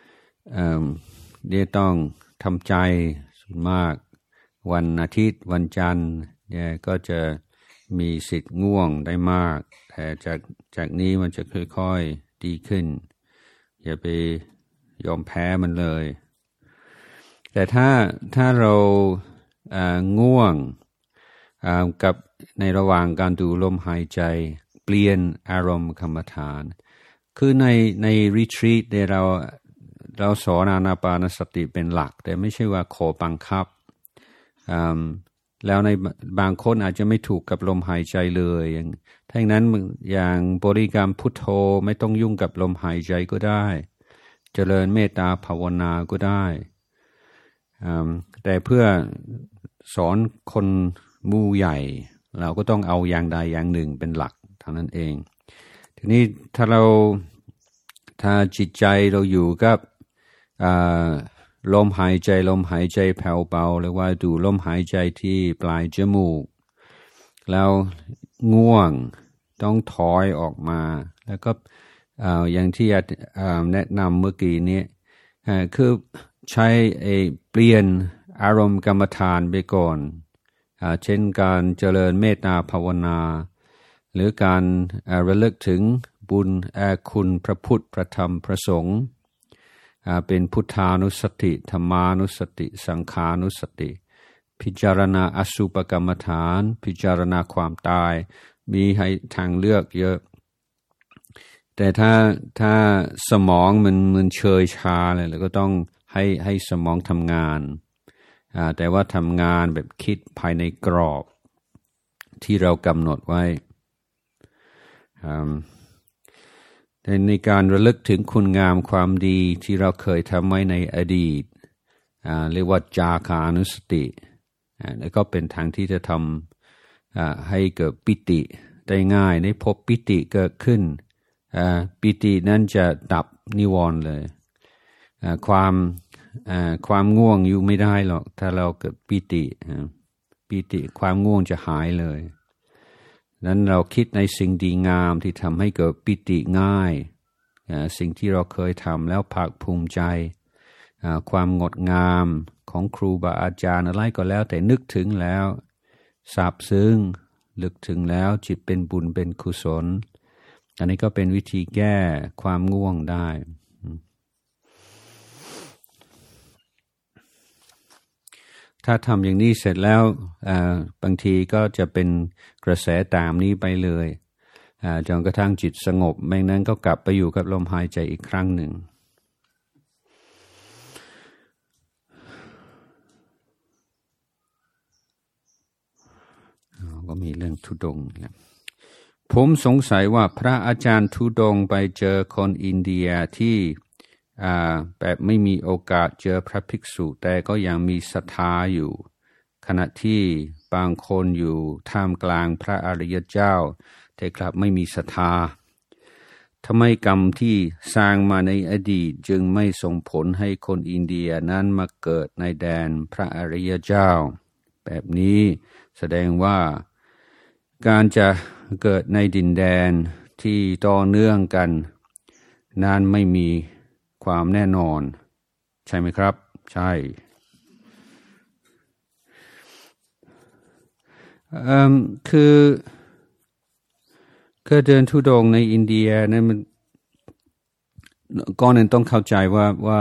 เนี่ยต้องทำใจส่วนมากวันอาทิตย์วันจันทร์เนี่ยก็จะมีสิทธิ์ง่วงได้มากแต่จากจากนี้มันจะค่อยๆดีขึ้นอย่าไปยอมแพ้มันเลยแต่ถ้าถ้าเราง่วงกับในระหว่างการดูลมหายใจเปลี่ยนอารมณ์กรรมฐานคือในในรีทรีตเนี่ยเราเราสอนอานาปานสติเป็นหลักแต่ไม่ใช่ว่าขอบังคับแล้วในบางคนอาจจะไม่ถูกกับลมหายใจเลยอย่างทั้งนั้นอย่างบริกรรมพุทโธไม่ต้องยุ่งกับลมหายใจก็ได้เจริญเมตตาภาวนาก็ได้แต่เพื่อสอนคนหมู่ใหญ่เราก็ต้องเอาอย่างใดอย่างหนึ่งเป็นหลักเท่านั้นเองทีนี้ถ้าเราถ้าจิตใจเราอยู่กับลมหายใจลมหายใจแผ่วเบาหรือว่าดูลมหายใจที่ปลายจมูกแล้วง่วงต้องถอยออกมาแล้วก็อย่างที่แนะนำเมื่อกี้นี้คือใช้เปลี่ยนอารมณ์กรรมฐานไปก่อนเช่นการเจริญเมตตาภาวนาหรือการระลึกถึงบุญคุณพระพุทธพระธรรมพระสงฆ์เป็นพุทธานุสติธรรมานุสติสังขานุสติพิจารณาอสุปกรรมฐานพิจารณาความตายมีให้ทางเลือกเยอะแต่ถ้าถ้าสมองมันมันเชยชาเลยแล้วก็ต้องให้ให้สมองทำงานแต่ว่าทำงานแบบคิดภายในกรอบที่เรากำหนดไว้ในการระลึกถึงคุณงามความดีที่เราเคยทำไว้ในอดีตเรียกว่าจาคานุสติแล้วก็เป็นทางที่จะทำให้เกิดปิติได้ง่ายได้พบปิติเกิดขึ้นปิตินั้นจะดับนิวรณ์เลยความความง่วงอยู่ไม่ได้หรอกถ้าเราเกิดปิติปิติความง่วงจะหายเลยนั้นเราคิดในสิ่งดีงามที่ทำให้เกิดปิติง่ายสิ่งที่เราเคยทำแล้วภาคภูมิใจความงดงามของครูบาอาจารย์อะไรก็แล้วแต่นึกถึงแล้วซาบซึ้งลึกถึงแล้วจิตเป็นบุญเป็นกุศลอันนี้ก็เป็นวิธีแก้ความง่วงได้ถ้าทำอย่างนี้เสร็จแล้วบางทีก็จะเป็นกระแสตามนี้ไปเลยจนกระทั่งจิตสงบไม่นั้นก็กลับไปอยู่กับลมหายใจอีกครั้งหนึ่งก็มีเรื่องธุดงค์นะผมสงสัยว่าพระอาจารย์ธุดงค์ไปเจอคนอินเดียที่แบบไม่มีโอกาสเจอพระภิกษุแต่ก็ยังมีศรัทธาอยู่ขณะที่บางคนอยู่ท่ามกลางพระอริยเจ้าแต่กลับไม่มีศรัทธาทำไมกรรมที่สร้างมาในอดีตจึงไม่ส่งผลให้คนอินเดียนั้นมาเกิดในแดนพระอริยเจ้าแบบนี้แสดงว่าการจะเกิดในดินแดนที่ต่อเนื่องกันนั้นไม่มีความแน่นอนใช่ไหมครับใช่คือคือเดินธุดงค์ในอินเดียนั้นมันก่อนอื่นต้องเข้าใจว่าว่า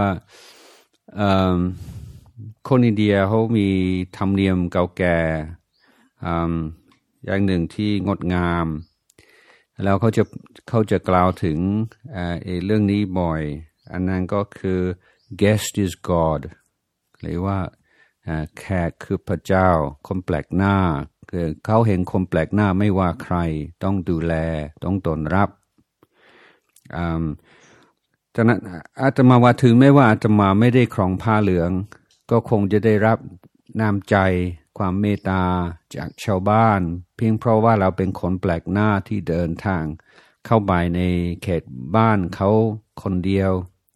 คนอินเดียเขามีธรรมเนียมเก่าแก่อย่างหนึ่งที่งดงามแล้วเขาจะเขาจะกล่าวถึงเรื่องนี้บ่อยอันนั้นก็คือ guest is God หรือว่าแขกคือพระเจ้าคนแปลกหน้าคือเขาเห็นคนแปลกหน้าไม่ว่าใครต้องดูแลต้องต้อนรับฉะนั้นอาตมาว่าถึงแม้ว่าอาตมาไม่ได้ครองผ้าเหลืองก็คงจะได้รับน้ำใจความเมตตาจากชาวบ้านเพียงเพราะว่าเราเป็นคนแปลกหน้าที่เดินทางเข้าไปในเขตบ้านเขาคนเดียว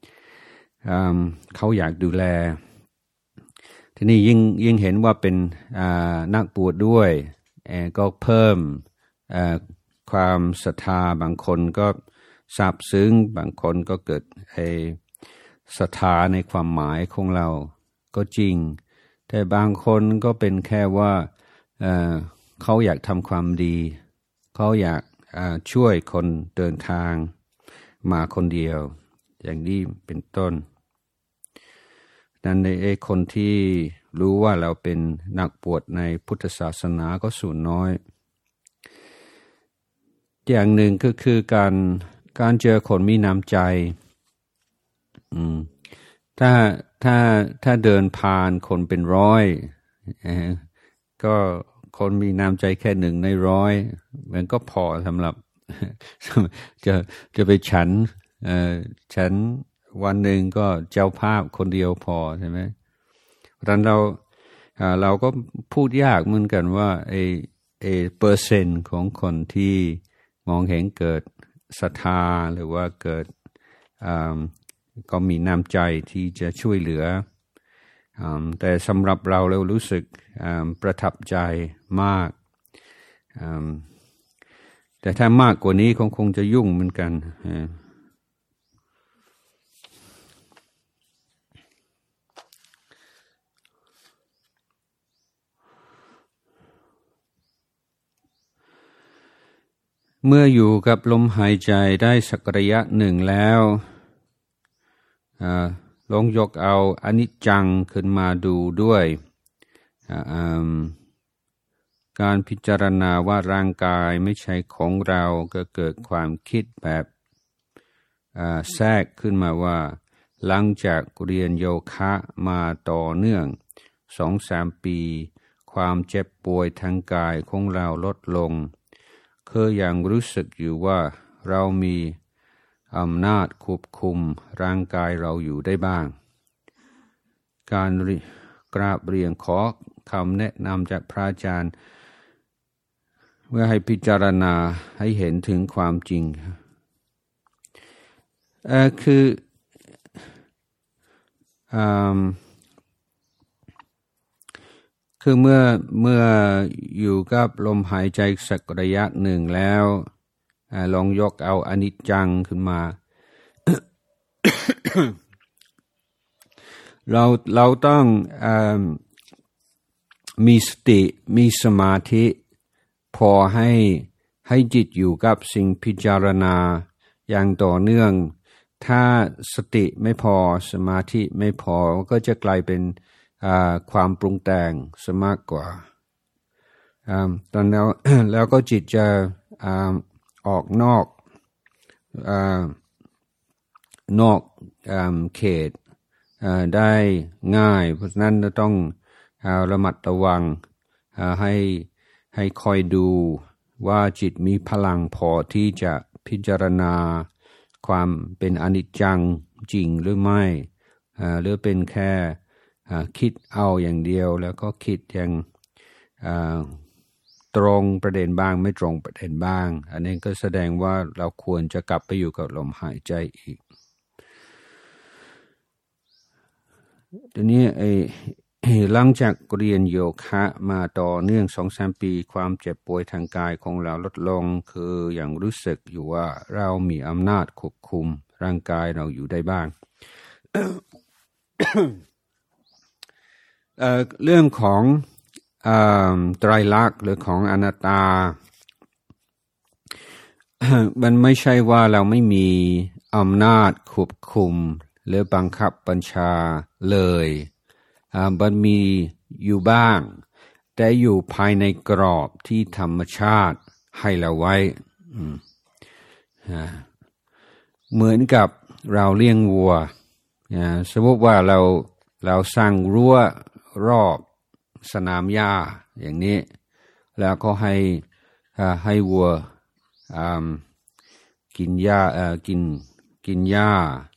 เขาอยากดูแลทีนี้ยิ่งยิ่งเห็นว่าเป็นนักบวชด้วยก็เพิ่มความศรัทธาบางคนก็ซาบซึ้งบางคนก็เกิดไอ้ศรัทธาในความหมายของเราก็จริงแต่บางคนก็เป็นแค่ว่า เอ่อ เขาอยากทำความดีเขาอยากช่วยคนเดินทางมาคนเดียวอย่างนี้เป็นต้นนั้นไอ้คนที่รู้ว่าเราเป็นนักบวชในพุทธศาสนาก็ส่วนน้อยอย่างหนึ่งก็คือการการเจอคนมีน้ำใจอืมถ้าถ้าถ้าเดินผ่านคนเป็นร้อยก็คนมีน้ำใจแค่หนึ่งในร้อยมันก็พอสำหรับจะจะไปฉันเอ่อฉันวันหนึ่งก็เจ้าภาพคนเดียวพอใช่ไหมเพราะฉะนั้นเราเราก็พูดยากเหมือนกันว่าไอ้ไอ้เปอร์เซ็นต์ของคนที่มองเห็นเกิดศรัทธาหรือว่าเกิดก็มีน้ำใจที่จะช่วยเหลือแต่สำหรับเราเรารู้สึกประทับใจมากแต่ถ้ามากกว่านี้คงคงจะยุ่งเหมือนกันเมื่ออยู่กับลมหายใจได้สักระยะหนึ่งแล้วลองยกเอาอนิจจังขึ้นมาดูด้วยการพิจารณาว่าร่างกายไม่ใช่ของเราก็เกิดความคิดแบบแทรกขึ้นมาว่าหลังจากเรียนโยคะมาต่อเนื่องสองสามปีความเจ็บป่วยทางกายของเราลดลงคือยังรู้สึกอยู่ว่าเรามีอำนาจควบคุมร่างกายเราอยู่ได้บ้างการกราบเรียนขอคำแนะนำจากพระอาจารย์เพื่อให้พิจารณาให้เห็นถึงความจริงเอ่อคืออ่าคือเมื่อเมื่ออยู่กับลมหายใจสักระยะหนึ่งแล้วลองยกเอาอนิจจังขึ้นมา เราเราต้องเอ่อมีสติมีสมาธิพอให้ให้จิตอยู่กับสิ่งพิจารณาอย่างต่อเนื่องถ้าสติไม่พอสมาธิไม่พอก็จะกลายเป็นความปรุงแต่งซะมากกว่าตอนแล้วแล้วก็จิตจะออกนอกนอกเขตได้ง่ายเพราะฉะนั้นเราต้องระมัดระวังให้ให้คอยดูว่าจิตมีพลังพอที่จะพิจารณาความเป็นอนิจจังจริงหรือไม่หรือเป็นแค่คิดเอาอย่างเดียวแล้วก็คิดอย่างตรงประเด็นบ้างไม่ตรงประเด็นบ้างอันนี้ก็แสดงว่าเราควรจะกลับไปอยู่กับลมหายใจอีกทีนี้ไอ้หลังจากเรียนโยคะมาต่อเนื่อง สองสาม ปีความเจ็บป่วยทางกายของเราลดลงคืออย่างรู้สึกอยู่ว่าเรามีอำนาจควบคุมร่างกายเราอยู่ได้บ้าง เอ่อเรื่องของเอ่อไตรลักษณ์หรือของอนัตตา มันไม่ใช่ว่าเราไม่มีอำนาจควบคุมหรือบังคับบัญชาเลยมันมีอยู่บ้างแต่อยู่ภายในกรอบที่ธรรมชาติให้เราไว้เหมือนกับเราเลี้ยงวัวสมมติว่าเราเราสร้างรั้วรอบสนามหญ้าอย่างนี้แล้วก็ให้ให้วัวกินหญ้าเอ่อกินกินหญ้า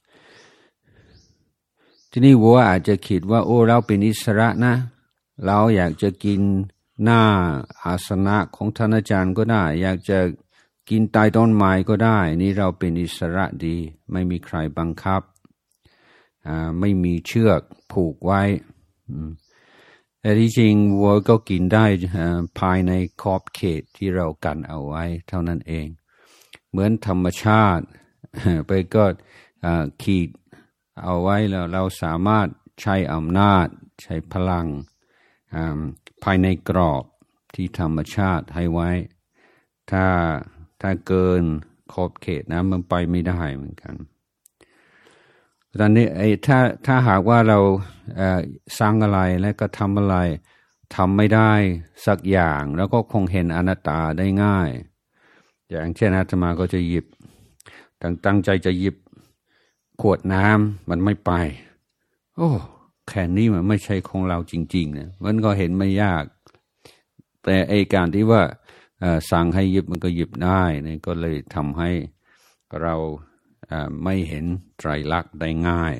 ทีนี้วัวอาจจะคิดว่าโอ้เราเป็นอิสระนะเราอยากจะกินหน้าอาสนะของท่านอาจารย์ก็ได้อยากจะกินใต้ต้นไม้ก็ได้นี่เราเป็นอิสระดีไม่มีใครบังคับอ่าไม่มีเชือกผูกไว้แต่ที่จริงวัวก็กินได้ภายในขอบเขตที่เรากันเอาไว้เท่านั้นเองเหมือนธรรมชาติไปก็ขีดเอาไว้แล้วเราสามารถใช้อำนาจใช้พลังภายในกรอบที่ธรรมชาติให้ไว้ถ้าถ้าเกินขอบเขตนะมันไปไม่ได้เหมือนกันตอนนี้ไอ้ถ้าถ้าหากว่าเราเอ่อสร้างอะไรแล้วก็ทำอะไรทำไม่ได้สักอย่างแล้วก็คงเห็นอนัตตาได้ง่ายอย่างเช่นอาตมาก็จะหยิบตั้งตั้งใจจะหยิบขวดน้ำมันไม่ไปโอ้แค่นี้มันไม่ใช่ของเราจริงๆนะมันก็เห็นไม่ยากแต่ไอ้การที่ว่าสั่งให้หยิบมันก็หยิบได้นี่ก็เลยทำให้เราไม่เห็นไตรลักษณ์ได้ง่าย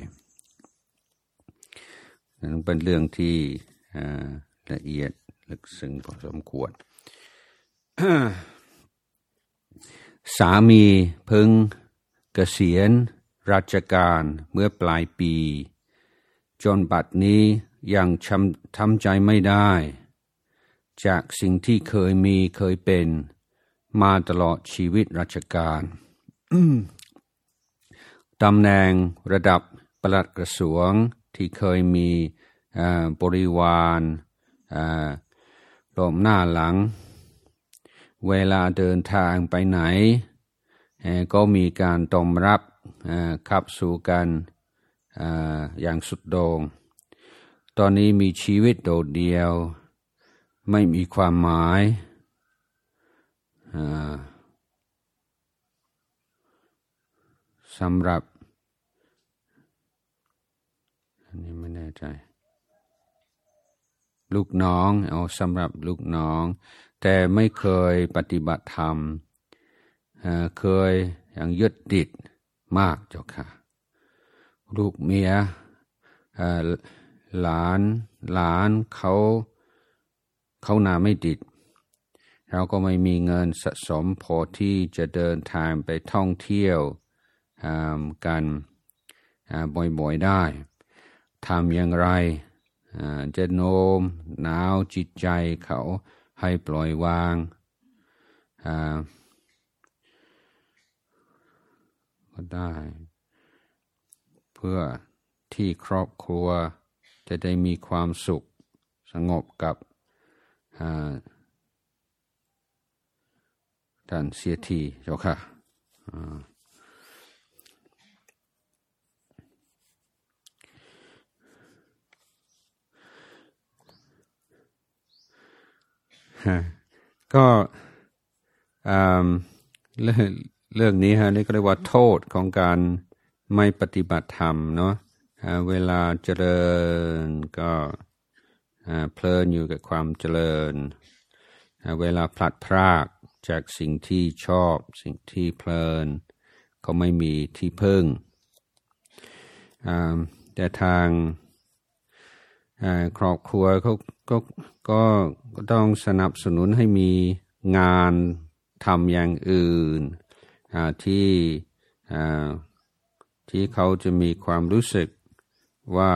นั่นเป็นเรื่องที่ละเอียดลึกซึ้งพอสมควร สามีเพิ่งเกษียณราชการเมื่อปลายปีจนบัดนี้ยังทำใจไม่ได้จากสิ่งที่เคยมีเคยเป็นมาตลอดชีวิตราชการ ตำแหน่งระดับปลัดกระทรวงที่เคยมีบริวารล้อมหน้าหลังเวลาเดินทางไปไหนก็มีการต้อนรับขับสู่กันอย่างสุดโต่งตอนนี้มีชีวิตโดดเดี่ยวไม่มีความหมายสำหรับอันนี้ไม่แน่ใจลูกน้องเอาสำหรับลูกน้องแต่ไม่เคยปฏิบัติธรรมเคยอย่างยึดติดมากเจ้าค่ะลูกเมียหลานหลานเขาเขาหนาไม่ติดเราก็ไม่มีเงินสะสมพอที่จะเดินทางไปท่องเที่ยวกันบ่อยๆได้ทำอย่างไรจะโน้มน้าวจิตใจเขาให้ปล่อยวางก็ได้เพื่อที่ครอบครัวจะได้มีความสุขสงบกับท่านเสียทีเจ้าค่ะก็เรื่องเรื่องนี้ฮะนี่ก็เรียกว่าโทษของการไม่ปฏิบัติธรรมเนาะเวลาเจริญก็เพลินอยู่กับความเจริญเวลาพลัดพรากจากสิ่งที่ชอบสิ่งที่เพลินก็ไม่มีที่พึ่งแต่ทางครอบครัวเขาก็ก็ต้องสนับสนุนให้มีงานทำอย่างอื่นที่ที่เขาจะมีความรู้สึกว่า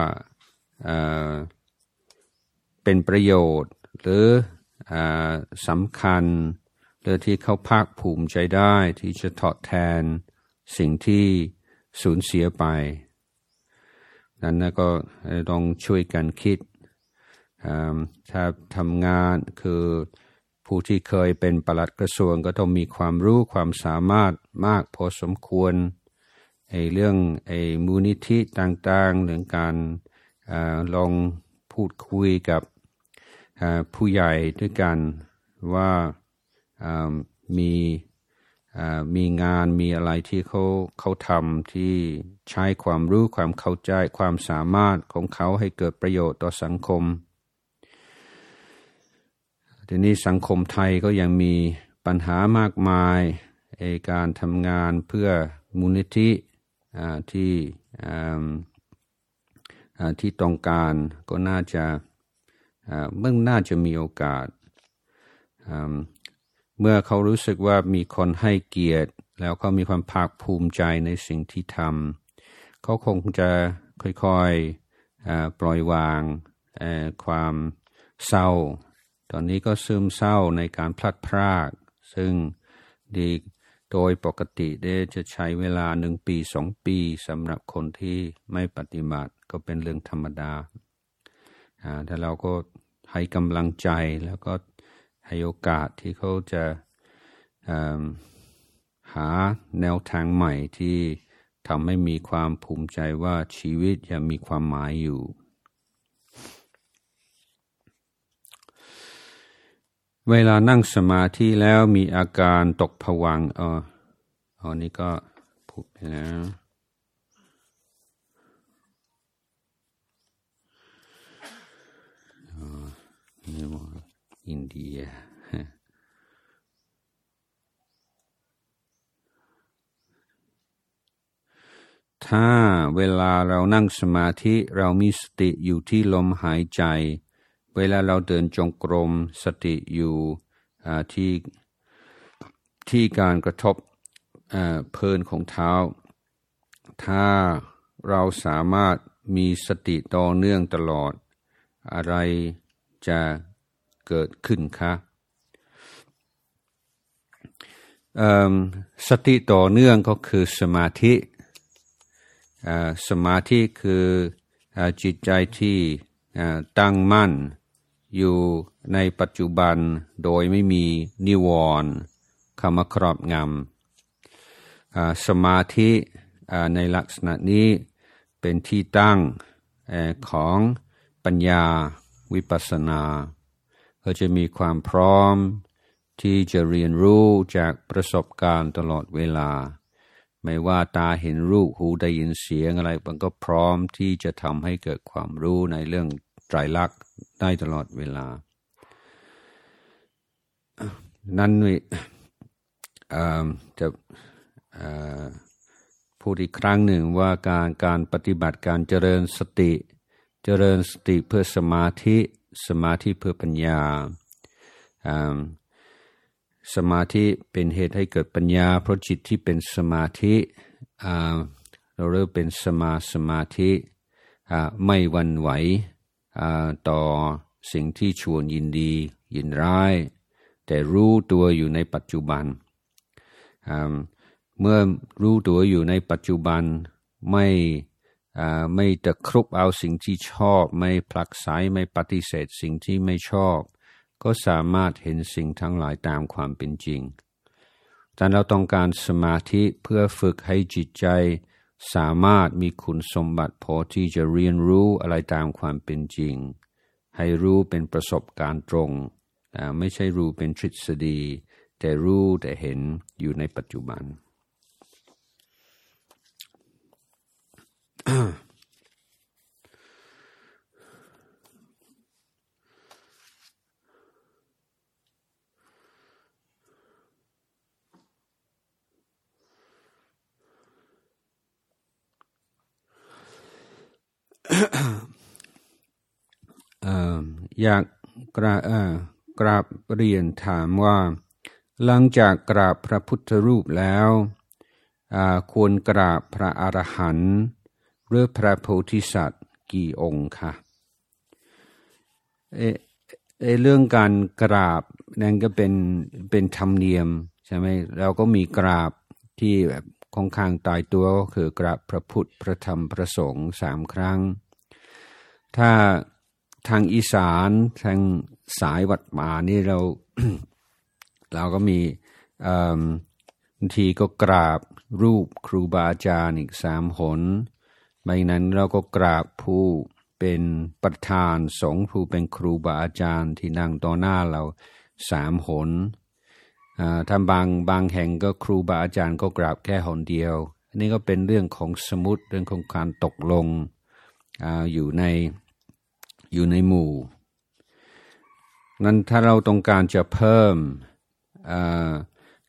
เป็นประโยชน์หรือสำคัญหรือที่เขาภาคภูมิใจได้ที่จะทดแทนสิ่งที่สูญเสียไปนั้นก็ต้องช่วยกันคิดถ้าทำงานคือผู้ที่เคยเป็นปลัดกระทรวงก็ต้องมีความรู้ความสามารถมากพอสมควรไอ้เรื่องไอ้มูลนิธิต่างๆเรื่องการลองพูดคุยกับผู้ใหญ่ด้วยกันว่ามีมีงานมีอะไรที่เขาเขาทำที่ใช้ความรู้ความเข้าใจความสามารถของเขาให้เกิดประโยชน์ต่อสังคมทีนี้สังคมไทยก็ยังมีปัญหามากมายการทำงานเพื่อมูลนิธิที่ที่ต้องการก็น่าจะเมื่อน่าจะมีโอกาสเมื่อเขารู้สึกว่ามีคนให้เกียรติแล้วเขามีความภาคภูมิใจในสิ่งที่ทำเขาคงจะค่อยๆปล่อยวางความเศร้าตอนนี้ก็ซึมเศร้าในการพลัดพรากซึ่งดีโดยปกติได้จะใช้เวลาหนึ่งปีสองปีสำหรับคนที่ไม่ปฏิบัติก็เป็นเรื่องธรรมดาแต่เราก็ให้กำลังใจแล้วก็ให้โอกาสที่เขาจะหาแนวทางใหม่ที่ทำให้มีความภูมิใจว่าชีวิตยังมีความหมายอยู่เวลานั่งสมาธิแล้วมีอาการตกผวังค์อ๋ออ๋อนี่ก็พูดไปแล้วอ๋อนี่ว่าอินเดียถ้าเวลาเรานั่งสมาธิเรามีสติอยู่ที่ลมหายใจเวลาเราเดินจงกรมสติอยู่ที่ที่การกระทบพื้นของเท้าถ้าเราสามารถมีสติต่อเนื่องตลอดอะไรจะเกิดขึ้นคะสติต่อเนื่องก็คือสมาธิสมาธิคือจิตใจที่ตั้งมั่นอยู่ในปัจจุบันโดยไม่มีนิวรณ์เข้ามาครอบงำสมาธิในลักษณะนี้เป็นที่ตั้งของปัญญาวิปัสสนาก็จะมีความพร้อมที่จะเรียนรู้จากประสบการณ์ตลอดเวลาไม่ว่าตาเห็นรูปหูได้ยินเสียงอะไรมันก็พร้อมที่จะทำให้เกิดความรู้ในเรื่องไตรลักษณ์ได้ตลอดเวลานั้นจะพูดอีกครั้งหนึ่งว่าการการปฏิบัติการเจริญสติเจริญสติเพื่อสมาธิสมาธิเพื่อปัญญาสมาธิเป็นเหตุให้เกิดปัญญาเพราะจิตที่เป็นสมาธิเราเรียกเป็นสมาสมาธิไม่หวั่นไหวต่อสิ่งที่ชวนยินดียินร้ายแต่รู้ตัวอยู่ในปัจจุบันเมื่อรู้ตัวอยู่ในปัจจุบันไม่ไม่ตะครุบเอาสิ่งที่ชอบไม่ผลักไสไม่ปฏิเสธสิ่งที่ไม่ชอบก็สามารถเห็นสิ่งทั้งหลายตามความเป็นจริงแต่เราต้องการสมาธิเพื่อฝึกให้จิตใจสามารถมีคุณสมบัติพอที่จะเรียนรู้อะไรตามความเป็นจริงให้รู้เป็นประสบการณ์ตรงไม่ใช่รู้เป็นทฤษฎีแต่รู้แต่เห็นอยู่ในปัจจุบัน อยากกราบกราบเรียนถามว่าหลังจากกราบพระพุทธรูปแล้วควรกราบพระอรหันต์หรือพระโพธิสัตว์กี่องค์คะเอเอเรื่องการกราบนั่นก็เป็นเป็นธรรมเนียมใช่ไหมเราก็มีกราบที่แบบค่อนข้างตายตัวก็คือกราบพระพุทธพระธรรมพระสงฆ์สามครั้งถ้าทางอีสานทางสายวัดมานี่เรา เราก็มีบางทีก็กราบรูปครูบาอาจารย์อีกสามหนไม่นั้นเราก็กราบผู้เป็นประธานสงฆ์ผู้เป็นครูบาอาจารย์ที่นั่งต่อหน้าเราสามหนถ้าบางบางแห่งก็ครูบาอาจารย์ก็กราบแค่หนเดียวอันนี้ก็เป็นเรื่องของสมุติเรื่องของการตกลง อ, อยู่ในอยู่ในหมู่นั้นถ้าเราต้องการจะเพิ่ม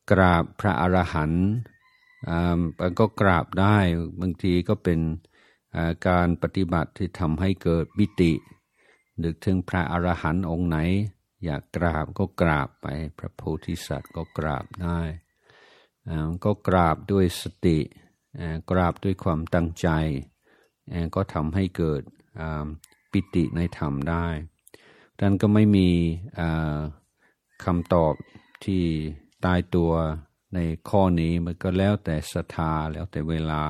กราบพระอรหันต์มันก็กราบได้บางทีก็เป็นการปฏิบัติที่ทำให้เกิดปิตินึกถึงพระอรหันต์องค์ไหนอยากกราบก็กราบไปพระโพธิสัตว์ก็กราบได้ก็กราบด้วยสติกราบด้วยความตั้งใจก็ทำให้เกิดปิติในธรรมได้ดังนั้นก็ไม่มีคำตอบที่ตายตัวในข้อนี้มันก็แล้วแต่ศรัทธาแล้วแต่เวลา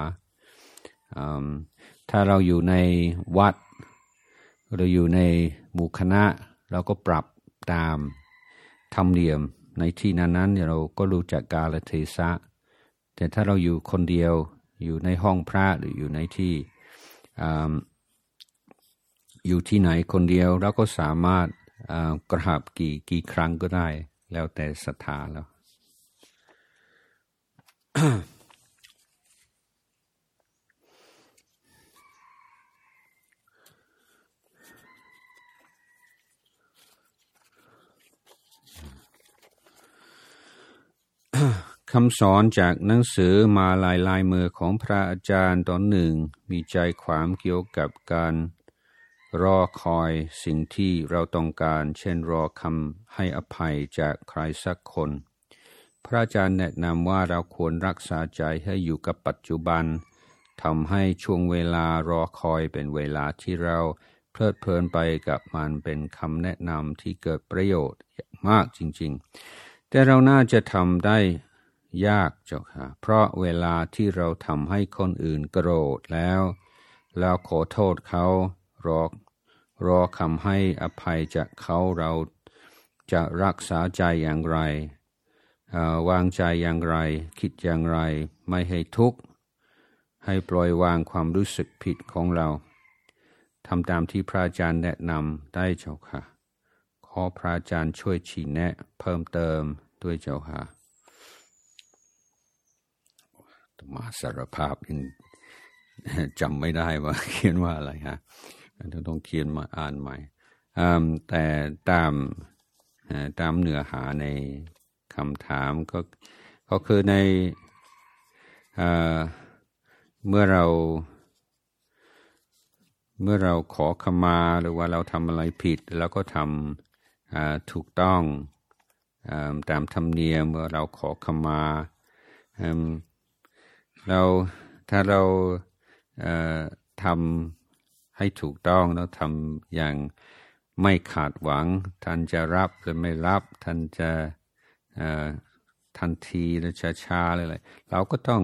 ถ้าเราอยู่ในวัดเราอยู่ในหมู่คณะเราก็ปรับตามธรรมเนียมในที่นั้นๆเราก็รู้จักกาลเทศะแต่ถ้าเราอยู่คนเดียวอยู่ในห้องพระหรืออยู่ในที่อยู่ที่ไหนคนเดียวเราก็สามารถกราบกี่กี่ครั้งก็ได้แล้วแต่ศรัทธาแล้ว คำสอนจากหนังสือมาลายลายมือของพระอาจารย์ตอนหนึ่งมีใจความเกี่ยวกับการรอคอยสิ่งที่เราต้องการเช่นรอคำให้อภัยจากใครสักคนพระอาจารย์แนะนำว่าเราควรรักษาใจให้อยู่กับปัจจุบันทำให้ช่วงเวลารอคอยเป็นเวลาที่เราเพลิดเพลินไปกับมันเป็นคำแนะนำที่เกิดประโยชน์มากจริงๆแต่เราน่าจะทำได้ยากเจ้าค่ะเพราะเวลาที่เราทำให้คนอื่นโกรธแล้วแล้วขอโทษเขารอรอคำให้อภัยจากเขาเราจะรักษาใจอย่างไรวางใจอย่างไรคิดอย่างไรไม่ให้ทุกข์ให้ปล่อยวางความรู้สึกผิดของเราทำตามที่พระอาจารย์แนะนำได้เจ้าค่ะขอพระอาจารย์ช่วยชี้แนะเพิ่มเติมด้วยเจ้าค่ะมาสารภาพจำไม่ได้ว่าเขียนว่าอะไรฮะต้องเขียนมาอ่านใหม่แต่ตามตามเนื้อหาในคำถามก็ก็คือในเมื่อเราเมื่อเราขอขมาหรือว่าเราทำอะไรผิดแล้วก็ทำถูกต้องตามธรรมเนียมเมื่อเราขอขมาเราถ้าเราทำให้ถูกต้องแล้วทำอย่างไม่ขาดหวังท่านจะรับหรือไม่รับท่านจะทันทีหรือช้าๆอะไรเราก็ต้อง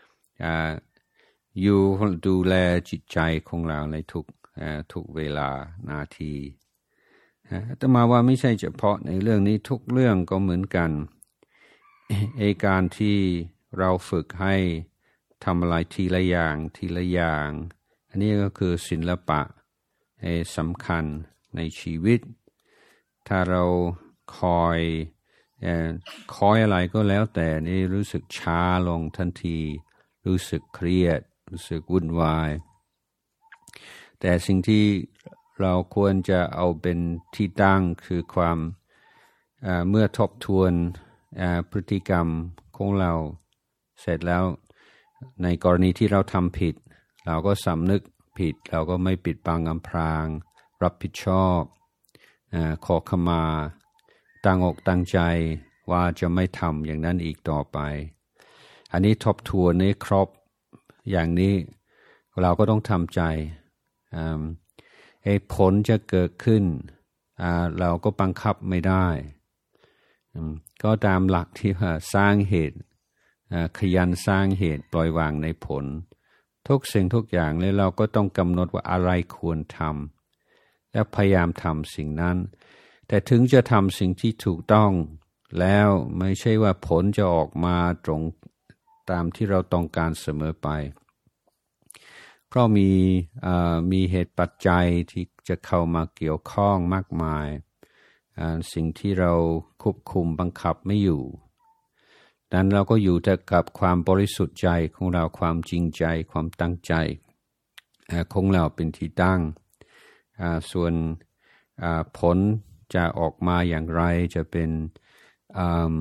อยู่ดูแลจิตใจของเราในทุกทุกเวลานาทีแต่มาว่าไม่ใช่เฉพาะในเรื่องนี้ทุกเรื่องก็เหมือนกันไอ้การที่เราฝึกให้ทำอะไรทีละอย่างทีละอย่างอันนี้ก็คือศิลปะสำคัญในชีวิตถ้าเราคอยคอยอะไรก็แล้วแต่นี่รู้สึกช้าลงทันทีรู้สึกเครียดรู้สึกวุ่นวายแต่สิ่งที่เราควรจะเอาเป็นที่ตั้งคือความเมื่อทบทวนพฤติกรรมของเราเสร็จแล้วในกรณีที่เราทำผิดเราก็สำนึกผิดเราก็ไม่ปิดบังอำพรางรับผิดชอบขอขมาตั้งอกตั้งใจว่าจะไม่ทำอย่างนั้นอีกต่อไปอันนี้ทบทวนนี้ครบอย่างนี้เราก็ต้องทำใจไอ้ผลจะเกิดขึ้นเราก็บังคับไม่ได้ก็ตามหลักที่ว่าสร้างเหตุขยันสร้างเหตุปล่อยวางในผลทุกสิ่งทุกอย่างเลยเราก็ต้องกำหนดว่าอะไรควรทำและพยายามทำสิ่งนั้นแต่ถึงจะทำสิ่งที่ถูกต้องแล้วไม่ใช่ว่าผลจะออกมาตรงตามที่เราต้องการเสมอไปเพราะมีมีเหตุปัจจัยที่จะเข้ามาเกี่ยวข้องมากมายสิ่งที่เราควบคุมบังคับไม่อยู่ดังนั้นเราก็อยู่แต่กับความบริสุทธิ์ใจของเราความจริงใจความตั้งใจของเราเป็นที่ตั้งส่วนผลจะออกมาอย่างไรจะเป็น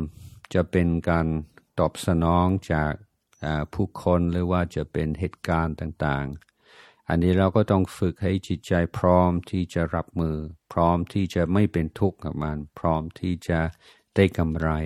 จะเป็นการตอบสนองจากผู้คนหรือว่าจะเป็นเหตุการณ์ต่างๆอันนี้เราก็ต้องฝึกให้จิตใจพร้อมที่จะรับมือพร้อมที่จะไม่เป็นทุกข์กับมันพร้อมที่จะได้กำไร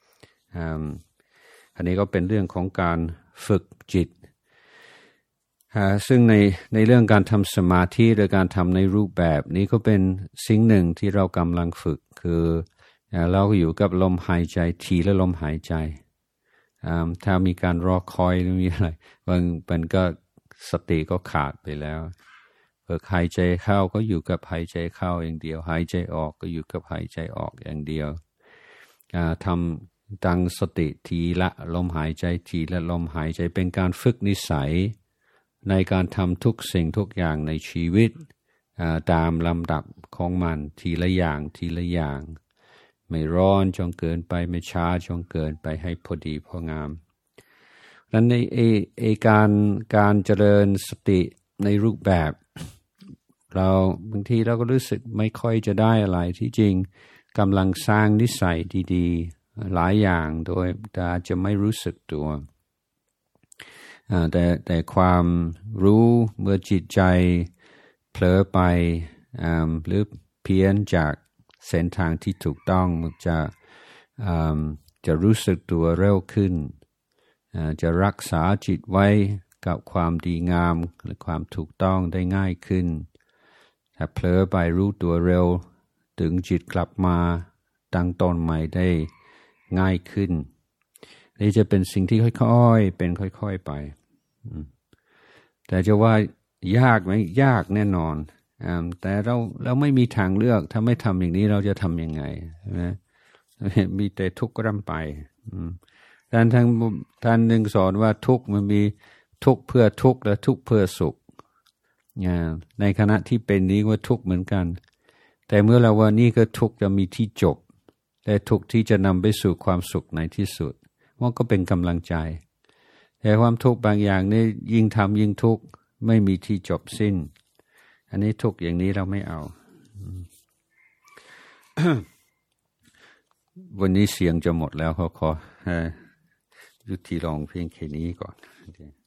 อันนี้ก็เป็นเรื่องของการฝึกจิตซึ่งในในเรื่องการทำสมาธิหรือการทำในรูปแบบนี้ก็เป็นสิ่งหนึ่งที่เรากำลังฝึกคือเราอยู่กับลมหายใจทีและลมหายใจถ้ามีการรอคอยหรือมีอะไรบางมันก็สติก็ขาดไปแล้วฝึกหายใจเข้าก็อยู่กับหายใจเข้าอย่างเดียวหายใจออกก็อยู่กับหายใจออกอย่างเดียวทำตั้งสติทีละลมหายใจทีละลมหายใจเป็นการฝึกนิสัยในการทำทุกสิ่งทุกอย่างในชีวิตตามลำดับของมันทีละอย่างทีละอย่างไม่ร้อนจนเกินไปไม่ช้าจนเกินไปให้พอดีพองามนั้นในเอเอการการเจริญสติในรูปแบบเราบางทีเราก็รู้สึกไม่ค่อยจะได้อะไรที่จริงกำลังสร้างนิสัยดีๆหลายอย่างโดยแต่อาจจะไม่รู้สึกตัวแต่แต่ความรู้เมื่อจิตใจเผลอไปหรือเพี้ยนจากเส้นทางที่ถูกต้องมันจะจะรู้สึกตัวเร็วขึ้นจะรักษาจิตไว้กับความดีงามและความถูกต้องได้ง่ายขึ้นถ้าเผลอไปรู้ตัวเร็วถึงจิตกลับมาตั้งต้นใหม่ได้ง่ายขึ้นนี่จะเป็นสิ่งที่ค่อยๆเป็นค่อยๆไปแต่จะว่ายากไหมยากแน่นอนแต่เราเราไม่มีทางเลือกถ้าไม่ทำอย่างนี้เราจะทำยังไงใช่ไหมมีแต่ทุกข์ร่ำไปท่านทั้งท่านหนึ่งสอนว่าทุกข์มันมีทุกข์เพื่อทุกข์และทุกข์เพื่อสุขในขณะที่เป็นนี้ว่าทุกข์เหมือนกันแต่เมื่อเราว่านี่ก็ทุกข์จะมีที่จบแต่ทุกข์ที่จะนำไปสู่ความสุขในที่สุดมันก็เป็นกำลังใจแต่ความทุกข์บางอย่างนี่ยิ่งทำยิ่งทุกข์ไม่มีที่จบสิ้นอันนี้ทุกข์อย่างนี้เราไม่เอา วันนี้เสียงจะหมดแล้วขอขอยุติลองเพียงแค่นี้ก่อน